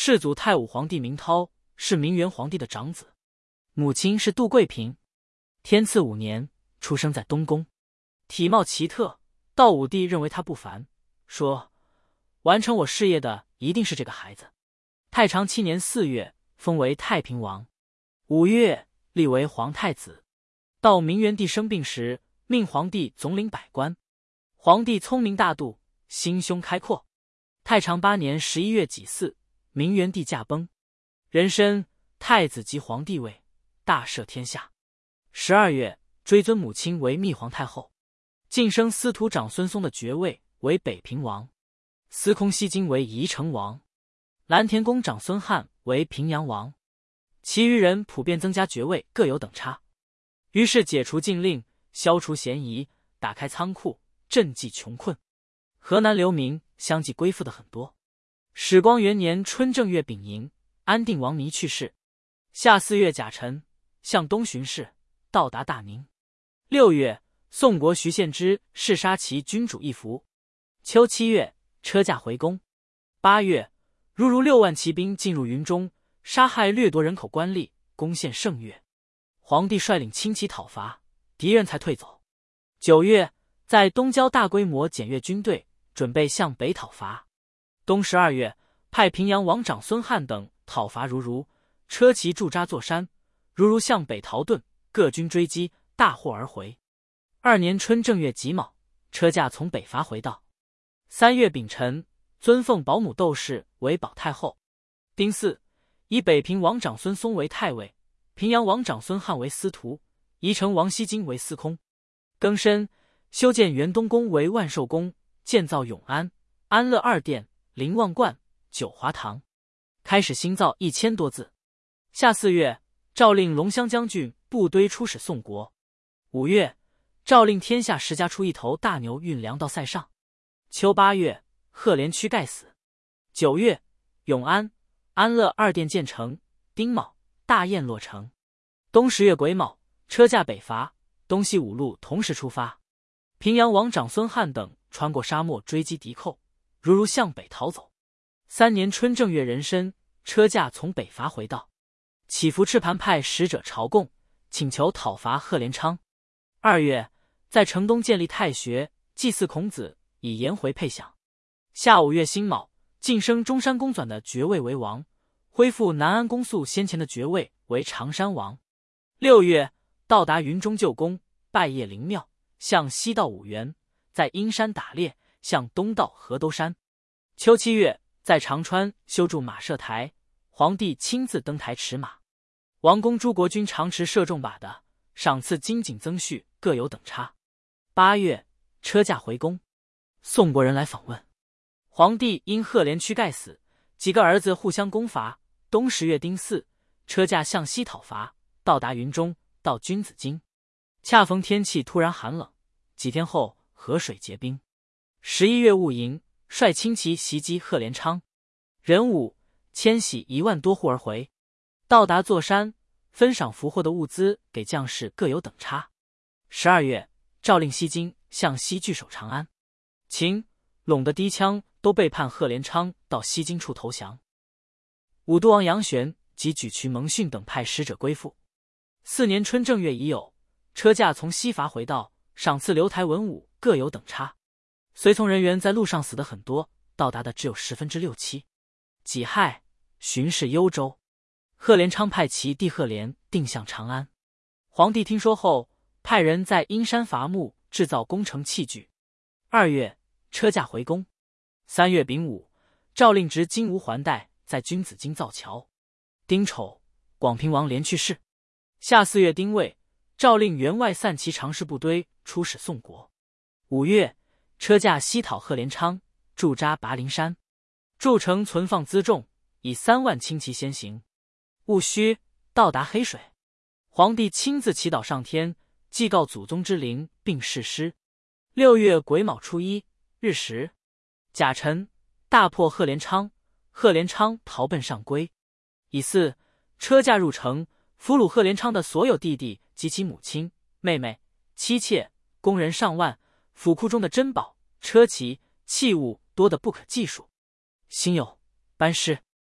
世祖太武皇帝明涛是明元皇帝的长子，母亲是杜贵嫔。天赐5年，出生在东宫，体貌奇特。道武帝认为他不凡，说完成我事业的一定是这个孩子。太常7年4月，封为太平王。5月，立为皇太子。到明元帝生病时，命皇帝总领百官。皇帝聪明大度，心胸开阔。太常8年11月己巳，明元帝驾崩。壬申，太子即皇帝位，大赦天下。12月，追尊母亲为密皇太后，晋升司徒长孙松的爵位为北平王，司空西京为宜城王，蓝田宫长孙翰为平阳王。其余人普遍增加爵位，各有等差。于是解除禁令，消除嫌疑，打开仓库，赈济穷困。河南流民相继归附的很多。始光元年春正月丙寅，安定王弥去世。夏4月甲辰，向东巡视，到达大宁。6月，宋国徐献之弑杀其君主一服。秋7月，车驾回宫。8月，如6万骑兵进入云中，杀害掠夺人口官吏，攻陷圣岳。皇帝率领轻骑讨伐，敌人才退走。9月，在东郊大规模检阅军队，准备向北讨伐。冬12月，派平阳王长孙翰等讨伐如，车骑驻扎座山，如向北逃遁，各军追击，大获而回。2年春正月己卯，车驾从北伐回到。3月丙辰，尊奉保姆窦氏为保太后。丁巳，以北平王长孙松为太尉，平阳王长孙翰为司徒，宜城王西京为司空。庚申，修建元东宫为万寿宫，建造永安、安乐2殿、灵望观、九华堂，开始新造1000多字。夏4月，诏令龙骧将军部堆出使宋国。5月，诏令天下10家出1头大牛运粮到塞上。秋8月，赫连屈盖死。9月，永安、安乐2殿建成。丁卯，大宴落成。冬10月癸卯，车驾北伐，东西5路同时出发。平阳王长孙翰等穿过沙漠追击敌寇，如向北逃走。3年春正月壬申，车驾从北伐回到。乞伏赤盘派使者朝贡，请求讨伐贺连昌。2月，在城东建立太学，祭祀孔子，以颜回配享。夏5月辛卯，晋升中山公纂的爵位为王，恢复南安公肃先前的爵位为常山王。6月，到达云中旧宫，拜谒灵庙，向西到五原，在阴山打猎，向东到河兜山。秋7月，在长川修筑马射台，皇帝亲自登台持马。王公诸国君常持射中靶的，赏赐金锦增序，各有等差。8月，车驾回宫。宋国人来访问，皇帝因赫连屈盖死，几个儿子互相攻伐。冬10月丁巳，车驾向西讨伐，到达云中，到君子京。恰逢天气突然寒冷，几天后河水结冰。11月戊寅，率轻骑袭击贺连昌。壬午，迁徙1万多户而回。到达座山，分赏俘获的物资给将士，各有等差。12月，诏令西京向西据守长安。秦、陇的低羌都背叛贺连昌，到西京处投降。武都王杨玄及举渠蒙逊等派使者归附。4年春正月乙酉，车驾从西伐回到，赏赐刘台文武，各有等差。随从人员在路上死的很多，到达的只有6/10、7%。己亥，巡视幽州。贺连昌派其弟贺连定向长安。皇帝听说后，派人在阴山伐木，制造工程器具。2月，车驾回宫。3月丙午，诏令执金吾还代，在君子京造桥。丁丑，广平王连去世。夏4月丁未，诏令员外散骑常侍部堆出使宋国。5月，车驾西讨贺连昌，驻扎拔陵山。筑城存放辎重，以3万轻骑先行。戊戌，到达黑水。皇帝亲自祈祷上天，祭告祖宗之灵，并誓师。6月癸卯初1日时，甲辰，大破贺连昌，贺连昌逃奔上邽。乙巳，车驾入城，俘虏贺连昌的所有弟弟及其母亲、妹妹、妻妾、工人上万，府库中的珍宝、车骑、器物多得不可计数。辛酉，班师。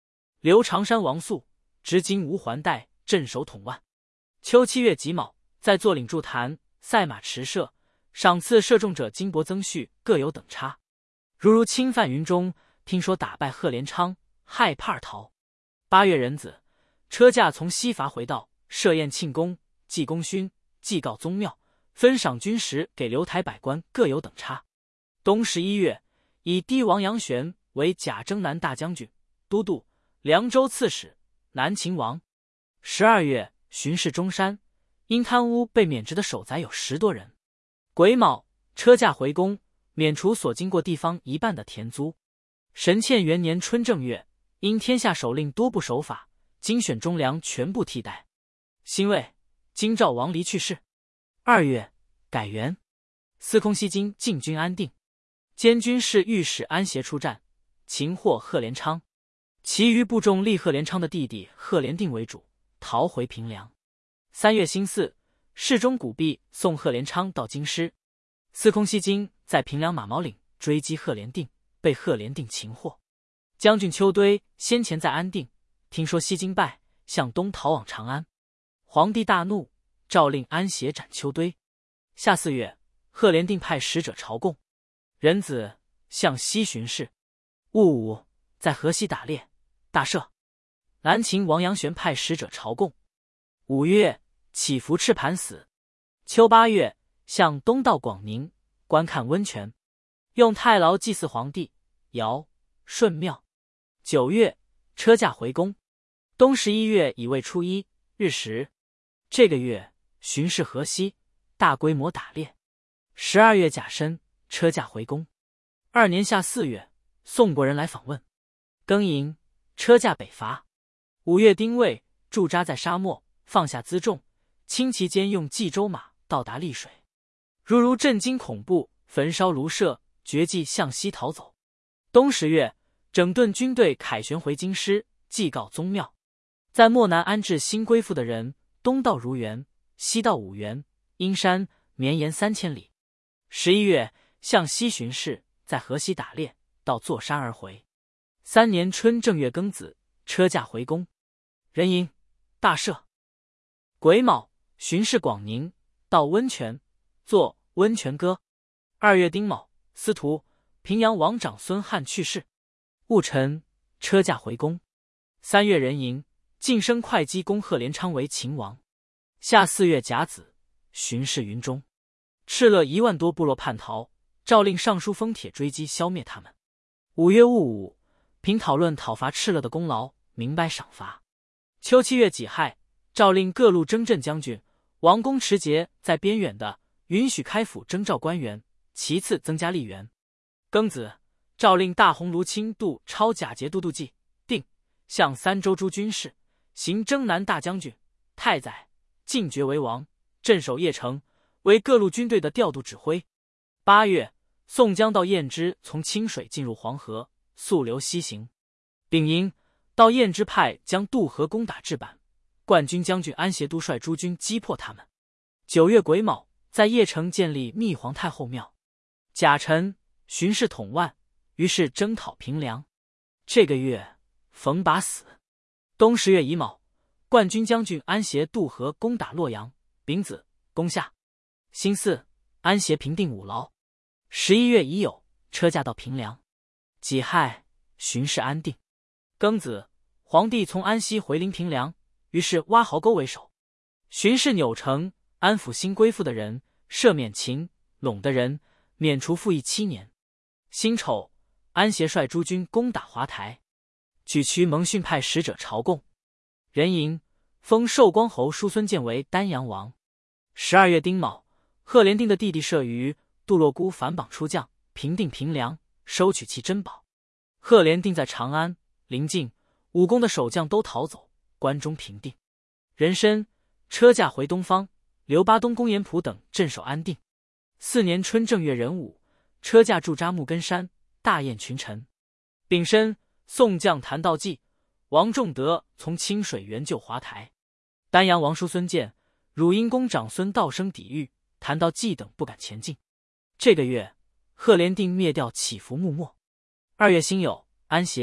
留长山王肃执金吾环带镇守统万。秋7月己卯，在坐岭筑坛，赛马驰射，赏赐射中者金帛增序各有等差。如侵犯云中，听说打败贺连昌，害怕而逃。8月壬子，车驾从西伐回道，设宴庆功，祭功勋，祭告宗庙，分赏军食给留台百官各有等差。冬11月，以帝王杨玄为甲征南大将军、都督、凉州刺史、南秦王。12月，巡视中山，因贪污被免职的守宰有10多人。癸卯，车驾回宫，免除所经过地方一半的田租。神宪元年春正月，因天下首令多不守法，精选忠良全部替代。辛未，京兆王离去世。2月，改元。司空西京进军安定，监军侍御史安协出战，擒获贺连昌。其余部众立贺连昌的弟弟贺连定为主，逃回平凉。3月辛巳，侍中古弼送贺连昌到京师。司空西京在平凉马毛岭追击贺连定，被贺连定擒获。将军邱堆先前在安定，听说西京败，向东逃往长安。皇帝大怒，诏令安协斩邱堆。夏4月，贺连定派使者朝贡。壬子，向西巡视。戊午，在河西打猎，大赦。南秦王杨玄派使者朝贡。5月，起伏赤盘死。秋8月，向东到广宁，观看温泉，用太牢祭祀皇帝，尧、舜庙。9月，车驾回宫。冬11月乙未初一，日食。这个月巡视河西，大规模打猎。12月甲申，车驾回宫。2年夏4月，宋国人来访问。庚寅，车驾北伐。5月丁未，驻扎在沙漠，放下辎重，轻骑间用冀州马到达丽水。如震惊恐怖，焚烧庐舍，绝迹向西逃走。冬10月，整顿军队，凯旋回京师，祭告宗庙。在漠南安置新归附的人，东到如原，西到五原、阴山，绵延3000里。11月，向西巡视，在河西打猎，到座山而回。3年春正月庚子，车驾回宫。壬寅，大赦。癸卯，巡视广宁，到温泉，作温泉歌。2月丁卯，司徒平阳王长孙翰去世。戊辰，车驾回宫。3月壬寅，晋升会稽公贺连昌为秦王。夏4月甲子，巡视云中，敕勒1万多部落叛逃，诏令尚书封帖追击消灭他们。5月戊午，凭讨论讨伐敕勒的功劳，明白赏罚。秋7月己亥，诏令各路征镇将军、王公持节在边远的，允许开府征召官员，其次增加吏员。庚子，诏令大鸿胪亲渡超假节都督纪定，向3州诸军事，行征南大将军、太宰，进爵为王，镇守邺城，为各路军队的调度指挥。8月，宋江到燕支从清水进入黄河，溯流西行。丙寅，到燕支派将渡河攻打至坂，冠军将军安协督率诸军击破他们。9月癸卯，在邺城建立密皇太后庙。甲辰，巡视统万，于是征讨平凉。这个月冯拔死。冬10月乙卯，冠军将军安协渡河攻打洛阳。丙子，攻下。辛巳，安协平定五劳。11月乙酉，车驾到平凉。己亥，巡视安定。庚子，皇帝从安西回临平凉，于是挖壕沟为首，巡视钮城，安抚新归附的人，赦免秦、陇的人，免除赋役7年。辛丑，安协率诸军攻打华台，举渠蒙逊派使者朝贡。壬寅，封寿光侯叔孙建为丹阳王。12月丁卯，贺连定的弟弟射于杜洛孤反绑出将，平定平凉，收取其珍宝。贺连定在长安、临近、武功的守将都逃走，关中平定。壬申，车驾回东方，留巴东公严普等镇守安定。4年春正月壬午，车驾驻扎木根山，大宴群臣。丙申，宋将谭道济、王仲德从清水援救华台。丹阳王叔孙建、汝阴公长孙道生抵御，谭道济等不敢前进。这个月，贺连定灭掉起伏幕末。2月辛酉，安协、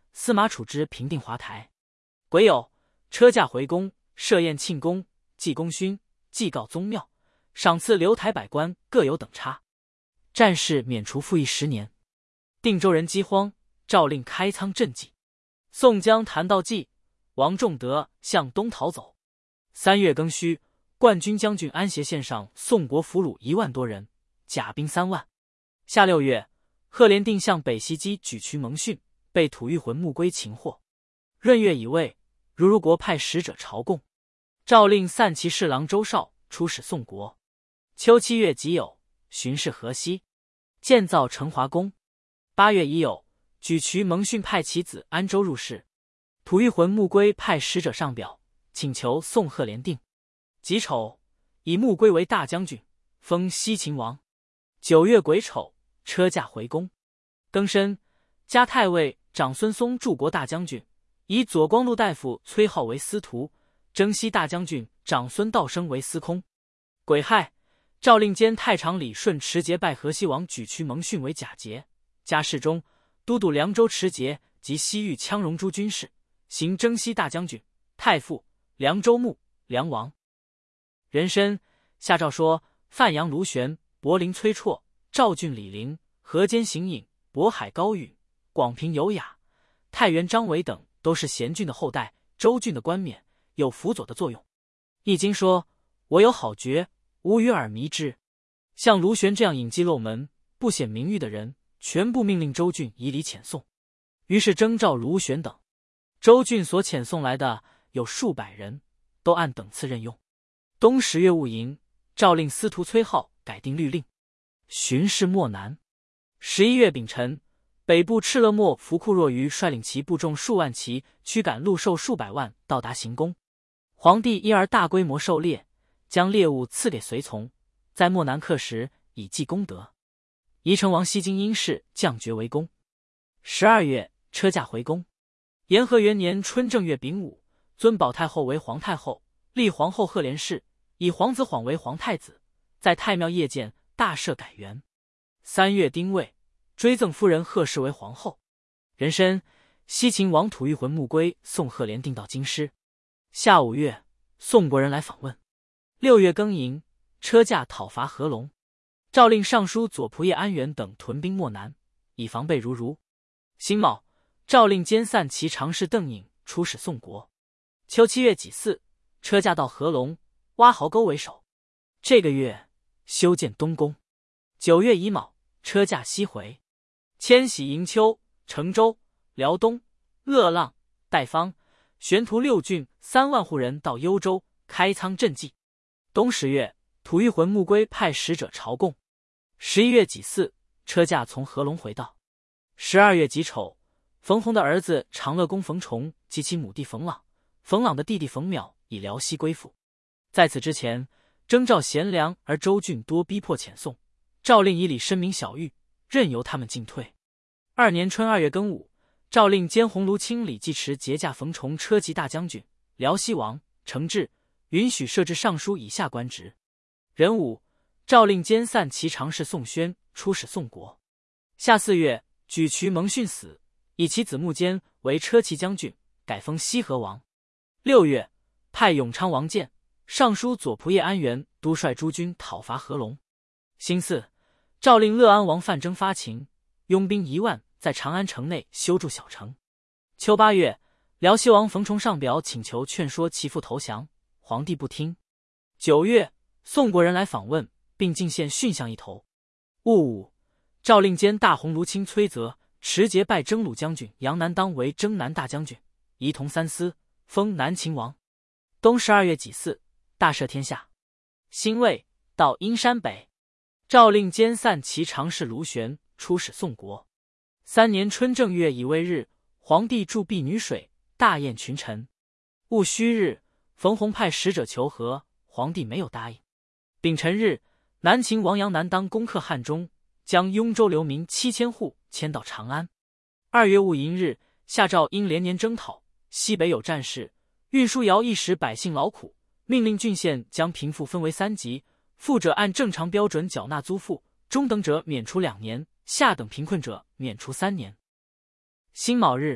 司马处之平定华台。癸酉，车驾回宫，设宴庆功，祭功勋，祭告宗庙，赏赐留台百官各有等差。战事免除赋役10年。定州人饥荒，诏令开仓赈济。宋江谈到济，王仲德向东逃走。3月庚戌，冠军将军安协献上宋国俘虏1万多人，甲兵3万。夏6月，赫连定向北袭击沮渠蒙逊，被吐谷浑穆归擒获。闰月乙未，如国派使者朝贡，诏令散骑侍郎周绍出使宋国。秋7月己酉，巡视河西，建造成华宫。8月乙酉，沮渠蒙逊派其子安州入仕，吐谷浑穆归派使者上表，请求宋赫连定。己丑，以穆归为大将军，封西秦王。9月癸丑，车驾回宫。庚申，加太尉长孙嵩柱国大将军，以左光禄大夫崔浩为司徒，征西大将军长孙道生为司空。癸亥，诏令兼太常理顺持节拜河西王沮渠蒙逊为假节，加侍中、都督凉州持节及西域羌戎诸军事，行征西大将军、太傅、凉州牧、凉王。壬申，下诏说范阳卢玄、柏林崔绰、赵郡李陵、河间行隐、渤海高允、广平有雅、太原张伟等都是贤俊的后代，州郡的冠冕有辅佐的作用。易经说，我有好爵，吾与尔迷之。像卢玄这样隐迹漏门、不显名誉的人，全部命令州郡以礼遣送。于是征召卢玄等，州郡所遣送来的有数百人，都按等次任用。冬10月戊寅，诏令司徒崔浩改定律令，巡视漠南。11月丙辰，北部敕勒漠福库若愚率领其部众数万骑，驱赶鹿兽数百万，到达行宫。皇帝因而大规模狩猎，将猎物赐给随从，在漠南刻石以记功德。宜城王西京因事降爵为公。12月，车驾回宫。延和元年春正月丙午，尊保太后为皇太后，立皇后赫连氏，以皇子晃为皇太子，在太庙谒见，大赦改元。3月丁未，追赠夫人贺氏为皇后。壬申，西秦王吐谷浑穆归送赫连定到京师。夏5月，宋国人来访问。6月庚寅，车驾讨伐合龙，诏令尚书左仆射安元等屯兵漠南，以防备如。辛卯，诏令兼散骑常侍邓颖出使宋国。秋7月己巳，车驾到合龙，挖壕沟为首。这个月修建东宫。9月乙卯，车驾西回，迁徙营丘、成州、辽东、鄂浪、代方、玄图6郡3万户人到幽州，开仓赈济。冬10月，吐谷浑穆归派使者朝贡。11月己巳，车驾从合龙回到。12月己丑，冯弘的儿子长乐公冯崇及其母弟冯朗、冯朗的弟弟冯邈以辽西归附。在此之前，征召贤良而州郡多逼迫遣送，诏令以礼深明小狱，任由他们进退。2年春2月庚午，诏令兼鸿胪卿李继迟节驾冯崇车骑大将军、辽西王，承制，允许设置尚书以下官职。壬午，诏令兼散骑常侍宋宣出使宋国。夏4月，沮渠蒙逊死，以其子穆坚为车骑将军，改封西河王。6月，派永昌王建、尚书左仆射安元督率诸军讨伐合龙。辛巳，诏令乐安王范征发秦，拥兵1万，在长安城内修筑小城。秋8月，辽西王冯崇上表请求劝说其父投降，皇帝不听。9月，宋国人来访问，并进献驯象1头。戊午，诏令兼大鸿胪卿崔泽持节拜征虏将军杨南当为征南大将军，仪同3司，封南秦王。冬12月己巳，大赦天下。辛未，到阴山北，诏令兼散骑常侍卢玄出使宋国。3年春正月乙未日，皇帝祝婢女水，大宴群臣。戊戌日，冯弘派使者求和，皇帝没有答应。丙辰日，南秦王杨南当攻克汉中，将雍州流民7000户迁到长安。2月戊寅日，下诏因连年征讨，西北有战事，运输徭役使百姓劳苦，命令郡县将贫富分为3级，富者按正常标准缴纳租赋，中等者免除2年，下等贫困者免除3年。辛卯日，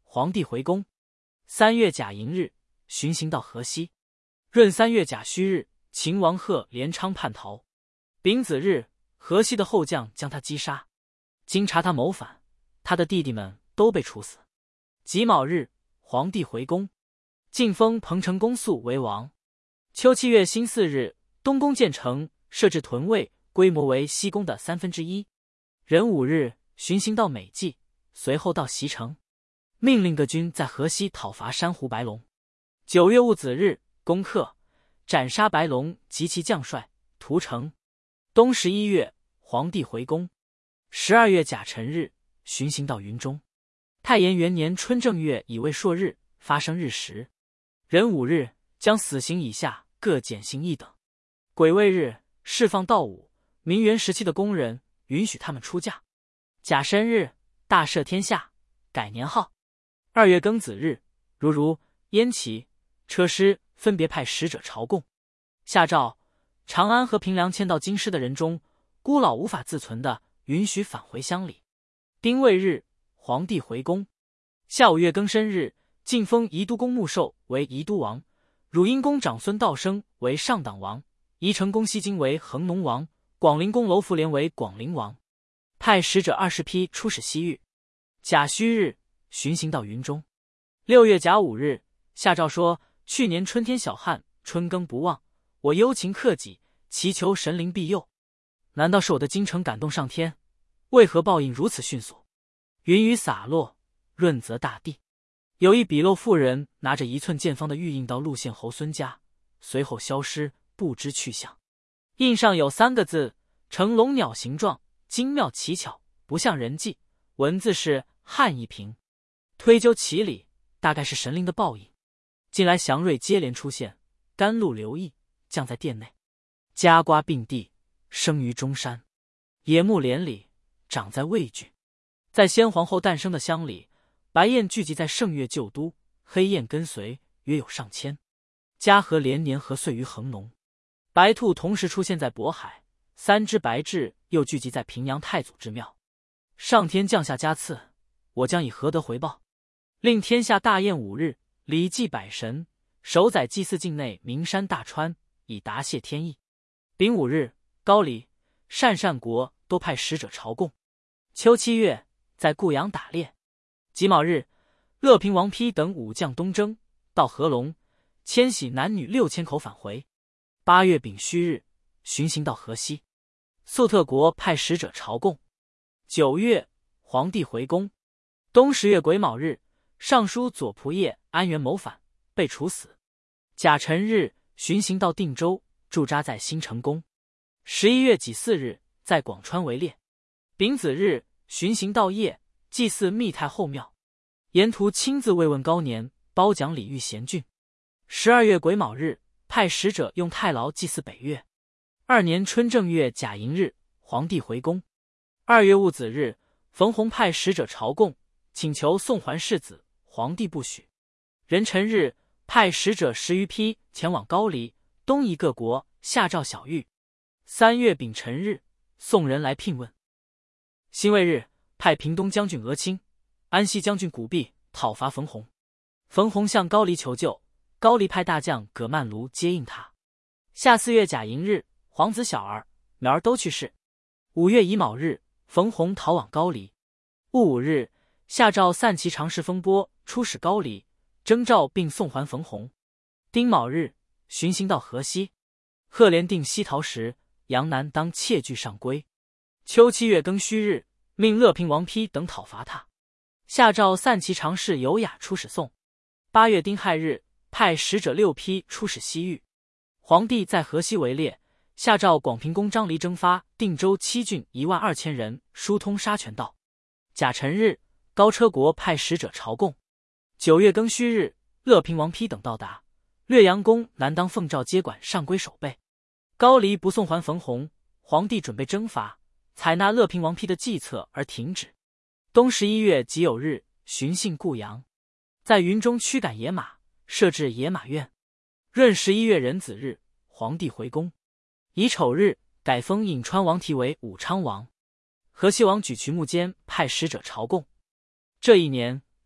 皇帝回宫。3月甲寅日，巡行到河西。闰3月甲戌日，秦王贺连昌叛逃。丙子日，河西的后将将他击杀。经查他谋反，他的弟弟们都被处死。己卯日，皇帝回宫，晋封彭城公肃为王。秋7月辛巳日，东宫建成，设置屯卫，规模为西宫的1/3。壬午日，巡行到美济，随后到席城，命令各军在河西讨伐珊瑚白龙。9月戊子日，攻克，斩杀白龙及其将帅，屠城。冬11月，皇帝回宫。12月甲辰日，巡行到云中。太延元年春正月乙未朔日，发生日食。壬午日，将死刑以下各减刑1等。癸未日，释放道武、明元时期的工人，允许他们出嫁。甲申日，大赦天下，改年号。2月庚子日，如、燕齐、车师分别派使者朝贡。下诏：长安和平凉迁到京师的人中，孤老无法自存的，允许返回乡里。丁未日，皇帝回宫。下5月庚申日，晋封宜都公穆寿为宜都王，汝阴公长孙道生为上党王，宜城公西京为恒农王，广陵公楼福连为广陵王。派使者20批出使西域。甲戌日，巡行到云中。6月甲午日，下诏说：去年春天小旱，春耕不旺，我忧勤克己，祈求神灵庇佑。难道是我的京城感动上天？为何报应如此迅速？云雨洒落，润泽大地。有一笔漏妇人拿着1寸见方的玉印到陆县侯孙家，随后消失，不知去向。印上有3个字，呈龙鸟形状，精妙奇巧，不像人迹，文字是汉一平。推究其理，大概是神灵的报应。近来祥瑞接连出现，甘露流溢，降在殿内，夹瓜并蒂，生于中山，野木连理，长在魏郡。在先皇后诞生的乡里，白雁聚集在圣岳旧都，黑雁跟随，约有上千。嘉禾连年禾穗于恒农。白兔同时出现在渤海，3只白雉又聚集在平阳太祖之庙。上天降下嘉赐，我将以何德回报？令天下大宴5日，礼祭百神，守宰祭祀境内名山大川，以答谢天意。丙午日，高丽、鄯国都派使者朝贡。秋7月，在固阳打猎。己卯日，乐平王丕等武将东征，到合龙，迁徙男女6000口返回。8月丙戌日，巡行到河西。粟特国派使者朝贡。9月，皇帝回宫。冬10月癸卯日，尚书左仆射安元谋反，被处死。甲辰日，巡行到定州，驻扎在新成宫。11月己巳日，在广川围猎。丙子日，巡行到邺，祭祀密太后庙。沿途亲自慰问高年，褒奖礼遇贤俊。12月癸卯日，派使者用太牢祭祀北岳。2年春正月甲寅日，皇帝回宫。2月戊子日，冯弘派使者朝贡，请求送还世子，皇帝不许。壬辰日，派使者10余批前往高丽、东夷各国，下诏小谕。3月丙辰日，送人来聘问。辛未日，派平东将军额卿、安西将军古弼讨伐冯弘。冯弘向高丽求救，高丽派大将葛曼卢接应他。夏4月甲寅日，皇子小儿、苗儿都去世。5月乙卯日，冯弘逃往高丽。戊午日，下诏散骑常侍风波出使高丽，征召并送还冯弘。丁卯日，巡行到河西。贺连定西逃时，杨南当窃据上归。秋7月庚戌日，命乐平王丕等讨伐他。下诏散骑常侍有雅出使宋。8月丁亥日，派使者6批出使西域。皇帝在河西围猎，下诏广平公张离征发定州7郡12000人，疏通沙泉道。甲辰日，高车国派使者朝贡。9月庚戌日，乐平王丕等到达，略阳公南当奉诏接管上归守备。高丽不送还冯弘，皇帝准备征伐，采纳乐平王丕的计策而停止。冬11月己酉日，巡幸固阳，在云中驱赶野马，设置野马院。闰11月壬子日，皇帝回宫。乙丑日，改封颍川王提为武昌王。河西王举渠木坚派使者朝贡。这一年，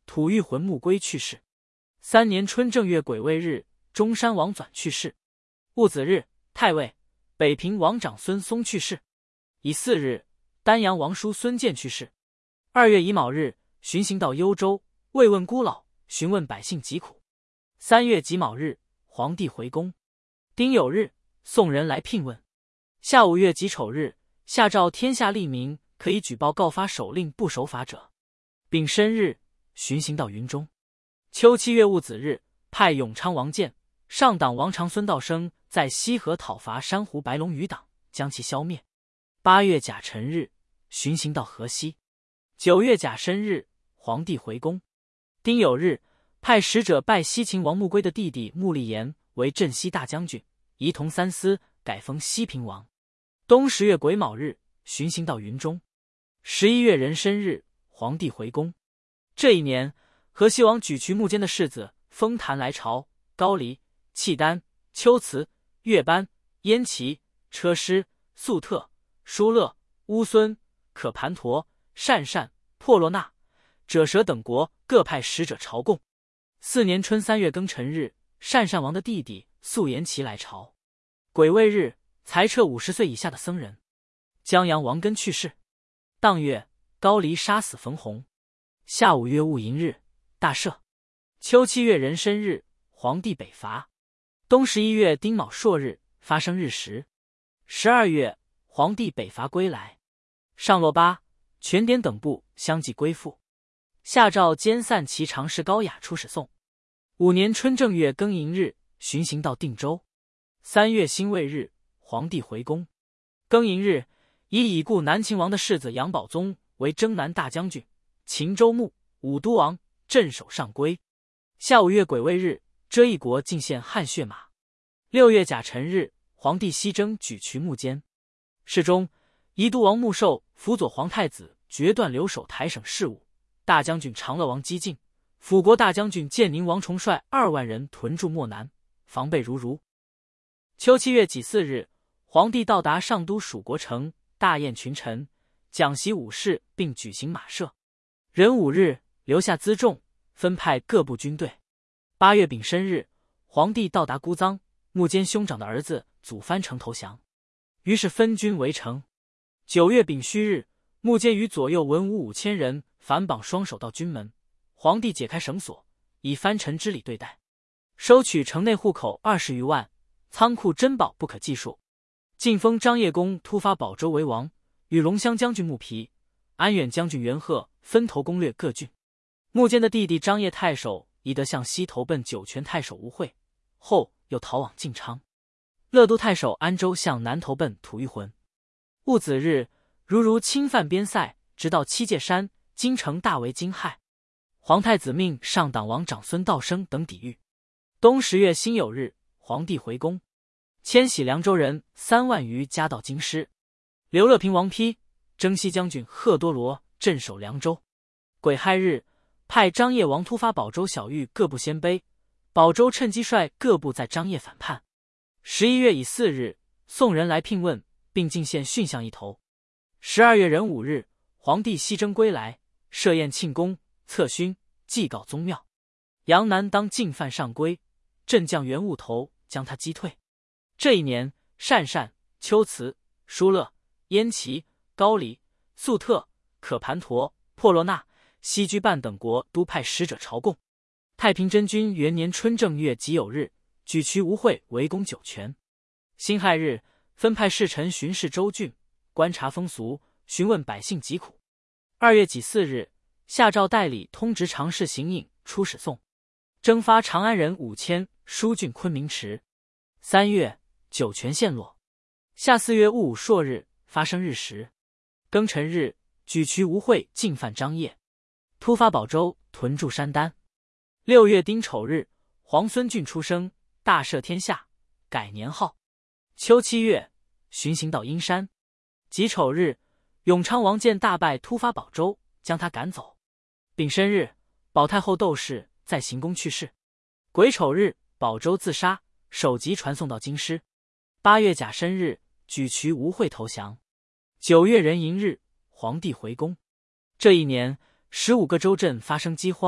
吐玉魂穆归去世。3年春正月癸未日，中山王纂去世。戊子日，太尉、北平王长孙松去世。乙巳日，丹阳王叔孙建去世。2月乙卯日，巡行到幽州，慰问孤老，询问百姓疾苦。3月己卯日，皇帝回宫。丁酉日，宋人来聘问。下5月己丑日，下诏天下吏民可以举报告发手令不守法者。丙申日，巡行到云中。秋7月戊子日，派永昌王建、上党王长孙道生在西河讨伐珊瑚白龙余党，将其消灭。8月甲辰日，巡行到河西。9月甲申日，皇帝回宫。丁酉日，派使者拜西秦王穆归的弟弟穆立言为镇西大将军，仪同三司，改封西平王。冬10月癸卯日，巡行到云中。11月壬申日，皇帝回宫。这一年，河西王举渠穆间的世子封坛来朝，高黎、契丹、龟兹、月班、燕齐、车师、粟特、疏勒、乌孙、可盘陀、鄯善、破罗那、者蛇等国各派使者朝贡。4年春3月庚辰日，鄯善王的弟弟肃延齐来朝。癸未日，裁撤50岁以下的僧人。江阳王根去世。当月，高黎杀死冯弘。夏5月戊寅日，大赦。秋7月壬申日，皇帝北伐。冬11月丁卯朔日，发生日食。12月，皇帝北伐归来。上洛巴、全典等部相继归附。下诏兼散骑常侍高雅出使宋。5年春正月庚寅日，巡行到定州。3月辛未日，皇帝回宫。庚寅日，以已故南秦王的世子杨宝宗为征南大将军、秦州牧、武都王，镇守上归。下5月癸未日，遮一国进献汗血马。6月甲辰日，皇帝西征举渠穆间。世中，宜都王穆寿辅佐皇太子决断留守台省事务，大将军长乐王激进、辅国大将军建宁王重率2万人屯驻漠南，防备如。秋7月己巳日，皇帝到达上都蜀国城，大宴群臣，讲习武士，并举行马射。壬午日，留下辎重，分派各部军队。8月丙申日，皇帝到达姑臧，穆间兄长的儿子祖藩城投降，于是分军围城。9月丙戌日，穆间与左右文武5000人反绑双手到军门，皇帝解开绳索，以藩臣之礼对待，收取城内户口20余万，仓库珍宝不可计数。晋封张掖公突发保州为王，与龙骧将军穆皮、安远将军袁贺分头攻略各郡。穆间的弟弟张掖太守宜得向西投奔酒泉太守吴会，后又逃往晋昌。乐都太守安州向南投奔吐玉浑。戊子日，如侵犯边塞，直到七界山，京城大为惊骇。皇太子命上党王长孙道生等抵御。冬10月辛酉日，皇帝回宫，迁徙凉州人3万余加到京师。刘乐平王丕、征西将军贺多罗镇守凉州。癸亥日，派张掖王突发保州小狱各部鲜卑，保州趁机率各部在张掖反叛。11月乙巳日，宋人来聘问，并进献驯象1头。12月壬午日，皇帝西征归来，设宴庆功，册勋，祭告宗庙。杨南当进犯上归，镇将袁务头将他击退。这一年，鄯善、龟兹、疏勒、燕齐、高黎、粟特、可盘陀、破罗那、西居半等国都派使者朝贡。太平真君元年春正月己酉日，举渠吴会围攻酒泉。辛亥日，分派侍臣巡视州郡，观察风俗，询问百姓疾苦。2月己巳日，下诏代理通直常侍行影出使宋，征发长安人5000，疏浚昆明池。3月，酒泉陷落。夏4月戊午朔日，发生日食。庚辰日，举渠吴会进犯张掖，突发保州，屯驻山丹。6月丁丑日，皇孙俊出生，大赦天下，改年号。秋7月，巡行到阴山。己丑日，永昌王建大败突发保州，将他赶走。丙申日，保太后窦氏在行宫去世。癸丑日，保州自杀，首级传送到京师。8月甲申日，举渠吴会投降。9月壬寅日，皇帝回宫。这一年，15个州镇发生饥荒，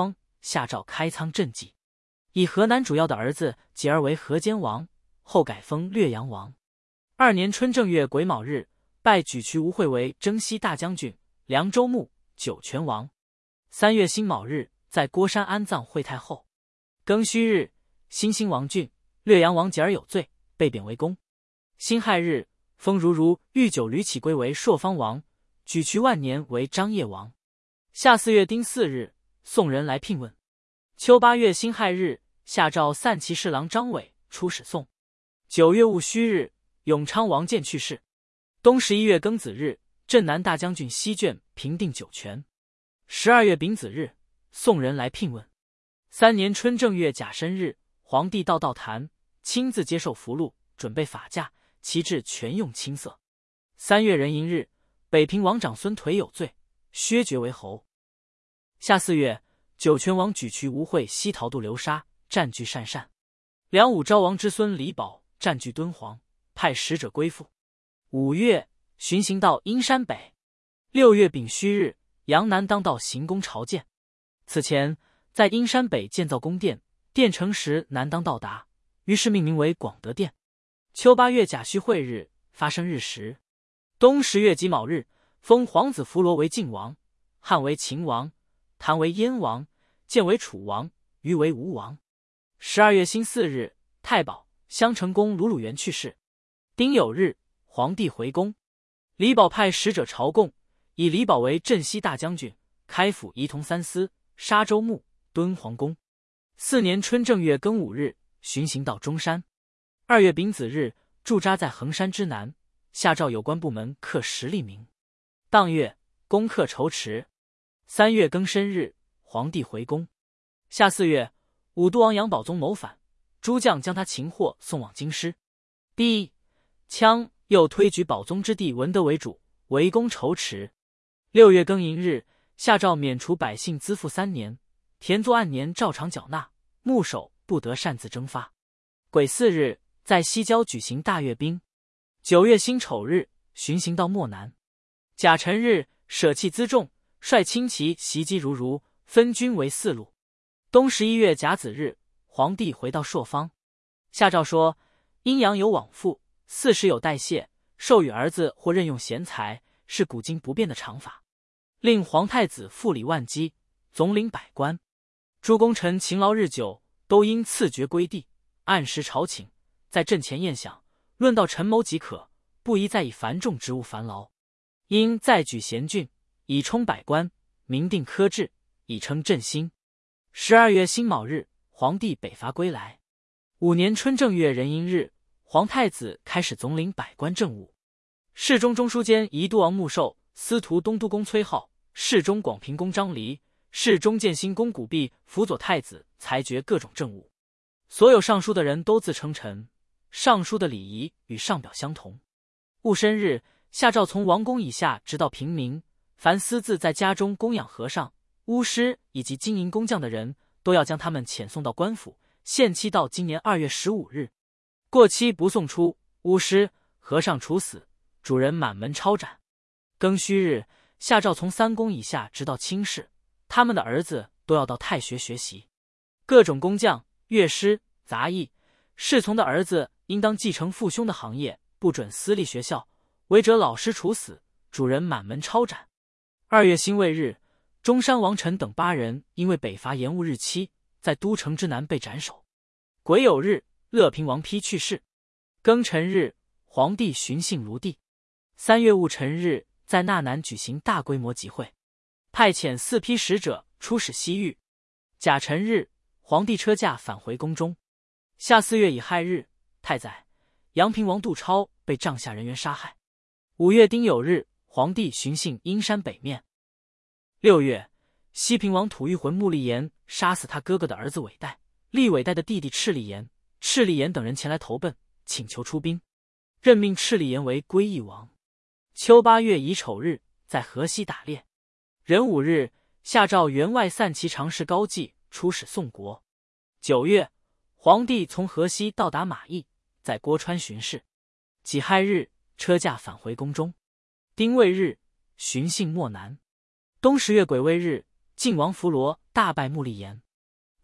下诏开仓赈济，以河南主要的儿子解而为河间王，后改封略阳王。2年春正月癸卯日，拜举渠吴会为征西大将军、凉州牧、酒泉王。3月辛卯日，在郭山安葬惠太后。庚戌日，新兴王郡，略阳王解而有罪，被贬为公。辛亥日，封如御酒吕乞归为朔方王，举渠万年为张掖王。夏4月丁巳日，宋人来聘问。秋8月辛亥日，下诏散骑侍郎张伟出使宋。9月戊戌日，永昌王建去世。冬11月庚子日，镇南大将军西眷平定酒泉。12月丙子日，宋人来聘问。3年春正月甲申日，皇帝到道坛，亲自接受符箓，准备法驾，旗帜全用青色。3月壬寅日，北平王长孙颓有罪，削爵为侯。夏4月，酒泉王举渠吴会西逃渡流沙，占据鄯善。梁武昭王之孙李宝占据敦煌，派使者归附。5月，巡行到阴山北。6月丙戌日，杨南当道行宫朝见。此前在阴山北建造宫殿，殿成时南当到达，于是命名为广德殿。秋8月甲戌会日，发生日时。冬10月己卯日，封皇子伏罗为晋王，汉为秦王，谭为燕王，建为楚王，虞为吴王。12月辛巳日，太保襄城公鲁元去世。丁酉日，皇帝回宫。李宝派使者朝贡，以李宝为镇西大将军，开府仪同三司、沙州牧、敦煌公。4年春正月庚午日，巡行到中山。2月丙子日，驻扎在衡山之南，下诏有关部门刻10例名。当月，攻克仇池。3月庚申日，皇帝回宫。夏4月，武都王杨宝宗谋反，诸将将他擒获，送往京师。第羌又推举宝宗之弟文德为主，围攻仇池。6月庚寅日，下诏免除百姓资赋3年，田作按年照常缴纳，牧首不得擅自征发。癸巳日，在西郊举行大阅兵。9月辛丑日，巡行到漠南。甲辰日，舍弃辎重，率轻骑袭击如，分军为4路。冬11月甲子日，皇帝回到朔方，下诏说：阴阳有往复，40有代谢，授予儿子或任用贤才，是古今不变的常法。令皇太子复礼万机，总领百官。诸功臣勤劳日久，都应赐爵归地，按时朝请，在阵前宴享，论到陈谋即可，不宜再以繁重职务烦劳。应再举贤俊，以充百官，明定科制，以称振兴。12月辛卯日，皇帝北伐归来。5年春正月壬寅日，皇太子开始总领百官政务。侍中中书监宜都王穆寿、司徒东都公崔浩、侍中广平公张离、侍中建兴公古弼辅佐太子裁决各种政务。所有上书的人都自称臣，上书的礼仪与上表相同。戊申日，下诏从王公以下直到平民，凡私自在家中供养和尚、巫师以及经营工匠的人，都要将他们遣送到官府，限期到今年2月15日。过期不送出，巫师、和尚处死，主人满门抄斩。庚戌日，下诏从3公以下直到卿士，他们的儿子都要到太学学习。各种工匠、乐师、杂役、侍从的儿子应当继承父兄的行业，不准私立学校，违者老师处死，主人满门抄斩。2月辛未日，中山王臣等8人因为北伐延误日期，在都城之南被斩首。癸酉日，乐平王丕去世。庚辰日，皇帝巡幸卢地。3月戊辰日，在纳南举行大规模集会，派遣4批使者出使西域。甲辰日，皇帝车驾返回宫中。夏4月乙亥日，太宰、阳平王杜超被帐下人员杀害。5月丁酉日，皇帝巡幸阴山北面。6月，西平王吐谷浑穆立言杀死他哥哥的儿子韦代、立韦代的弟弟赤立言、赤立言等人前来投奔，请求出兵，任命赤立言为归义王。秋8月乙丑日，在河西打猎。壬午日，下诏员外散骑常侍高季出使宋国。9月，皇帝从河西到达马邑，在郭川巡视。己亥日，车驾返回宫中。丁未日，巡幸漠南。冬10月癸未日，晋王伏罗大败穆立言。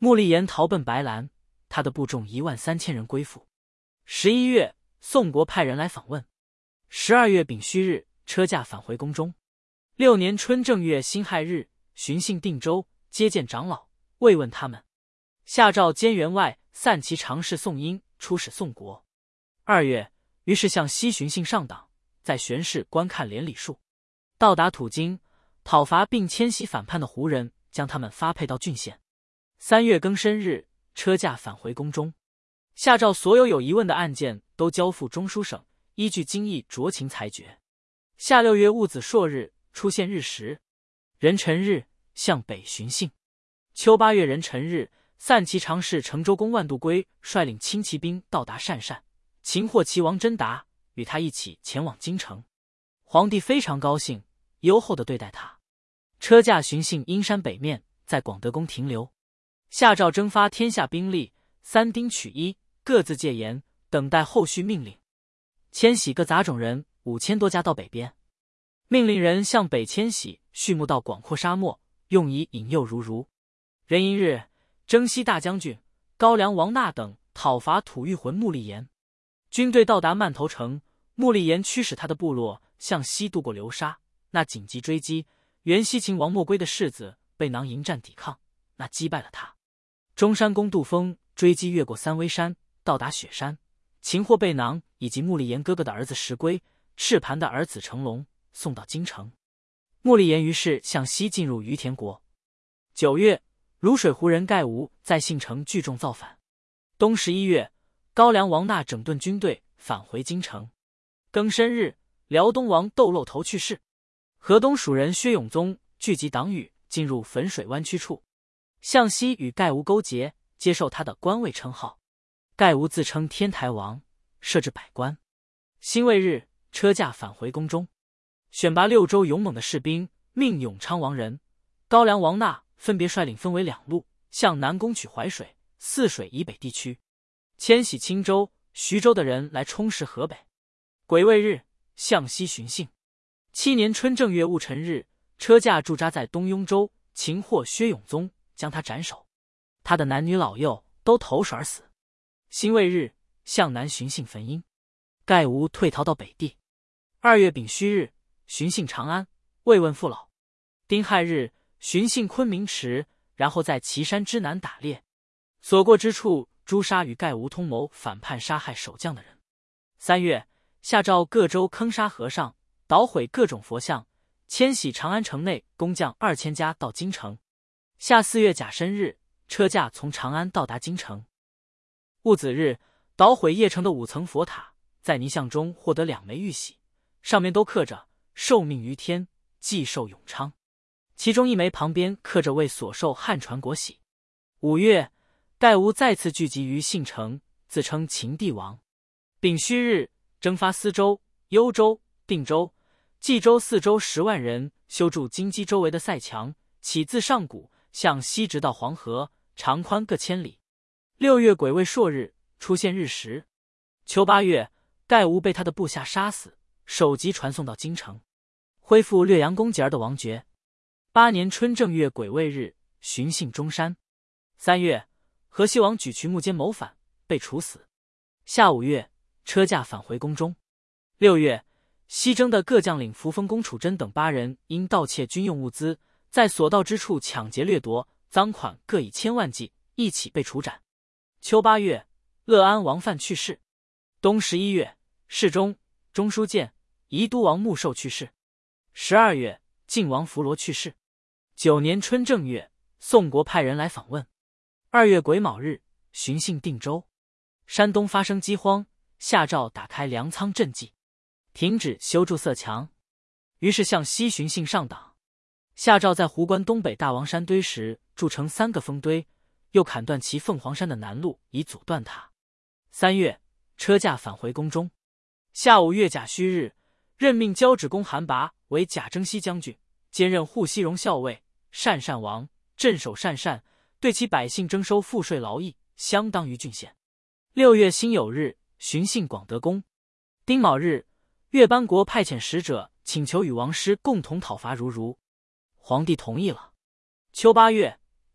穆立言逃奔白兰，他的部众13000人归附。11月，宋国派人来访问。12月丙戌日，车驾返回宫中。6年春正月辛亥日，巡幸定州，接见长老，慰问他们。下诏兼员外散骑常侍宋英出使宋国。2月，于是向西巡幸上党，在玄氏观看连理数，到达土京，讨伐并迁徙反叛的胡人，将他们发配到郡县。3月庚申日，车驾返回宫中。下诏所有有疑问的案件都交付中书省，依据经义酌情裁决。下6月戊子朔日，出现日食。壬辰日，向北巡幸。秋8月壬辰日，散骑常侍成州公万度归率领轻骑兵到达鄯善，擒获齐王真达，与他一起前往京城。皇帝非常高兴，优厚地对待他。车驾巡幸阴山北面，在广德宫停留。下诏征发天下兵力，3丁取1，各自戒严，等待后续命令。迁徙各杂种人5000多家到北边，命令人向北迁徙，畜牧到广阔沙漠，用以引诱如。壬寅日，征西大将军高梁王纳等讨伐吐谷浑穆立言。军队到达曼头城，穆立言驱使他的部落向西渡过流沙，那紧急追击，原西秦王莫归的世子被囊迎战抵抗，那击败了他。中山公杜峰追击越过三危山，到达雪山，擒获贝囊以及穆立言哥哥的儿子石龟、赤盘的儿子成龙，送到京城。穆立言于是向西进入于田国。9月，卤水湖人盖吴在信城聚众造反。冬11月，高梁王纳整顿军队，返回京城。庚申日，辽东王窦漏头去世。河东蜀人薛永宗聚集党羽，进入汾水湾区处，向西与盖吴勾结，接受他的官位称号。盖吴自称天台王，设置百官。辛未日，车驾返回宫中，选拔6州勇猛的士兵，命永昌王仁、高梁王纳分别率领分为2路，向南攻取淮水、泗水以北地区，迁徙青州、徐州的人来充实河北。癸未日，向西巡幸。7年春正月戊辰日，车驾驻扎在东雍州，擒获薛永宗，将他斩首，他的男女老幼都投石而死。辛未日，向南巡幸汾阴。盖吴退逃到北地。2月丙戌日，巡幸长安，慰问父老。丁亥日，巡幸昆明池，然后在岐山之南打猎，所过之处诛杀与盖吴通谋反叛杀害守将的人。3月，下诏各州坑杀和尚，捣毁各种佛像，迁徙长安城内工匠2000家到京城。下4月甲申日，车驾从长安到达京城。戊子日，捣毁邺城的5层佛塔，在泥像中获得2枚玉玺，上面都刻着受命于天，既寿永昌，其中1枚旁边刻着为所受汉传国玺。5月，盖吴再次聚集于信城，自称秦帝王。丙戌日，征发司州、幽州、定州、冀州4州10万人，修筑京畿周围的塞墙，起自上谷向西直到黄河，长宽各1000里。6月癸未朔日，出现日食。秋8月，盖吴被他的部下杀死，首级传送到京城，恢复略阳公节儿的王爵。8年春正月癸未日，巡幸中山。3月，河西王举渠木间谋反，被处死。下5月，车驾返回宫中。6月，西征的各将领扶风公楚真等8人因盗窃军用物资，在所到之处抢劫掠夺，赃款各以1000万计，一起被处斩。秋8月，乐安王范去世。冬11月，世中、中书监、宜都王穆寿去世。12月，晋王弗罗去世。9年春正月，宋国派人来访问。2月癸卯日，巡幸定州。山东发生饥荒，下诏打开粮仓赈济，停止修筑塞墙，于是向西巡幸上党。下诏在壶关东北大王山堆时筑成3个封堆，又砍断其凤凰山的南路，以阻断它。3月，车驾返回宫中。下5月甲戌日，任命交趾公韩拔为甲征西将军，兼任护西戎校尉、鄯善王，镇守鄯善，对其百姓征收赋税劳役，相当于郡县。6月辛酉日，巡幸广德宫。丁卯日，岳班国派遣使者请求与王师共同讨伐如，皇帝同意了。秋8月，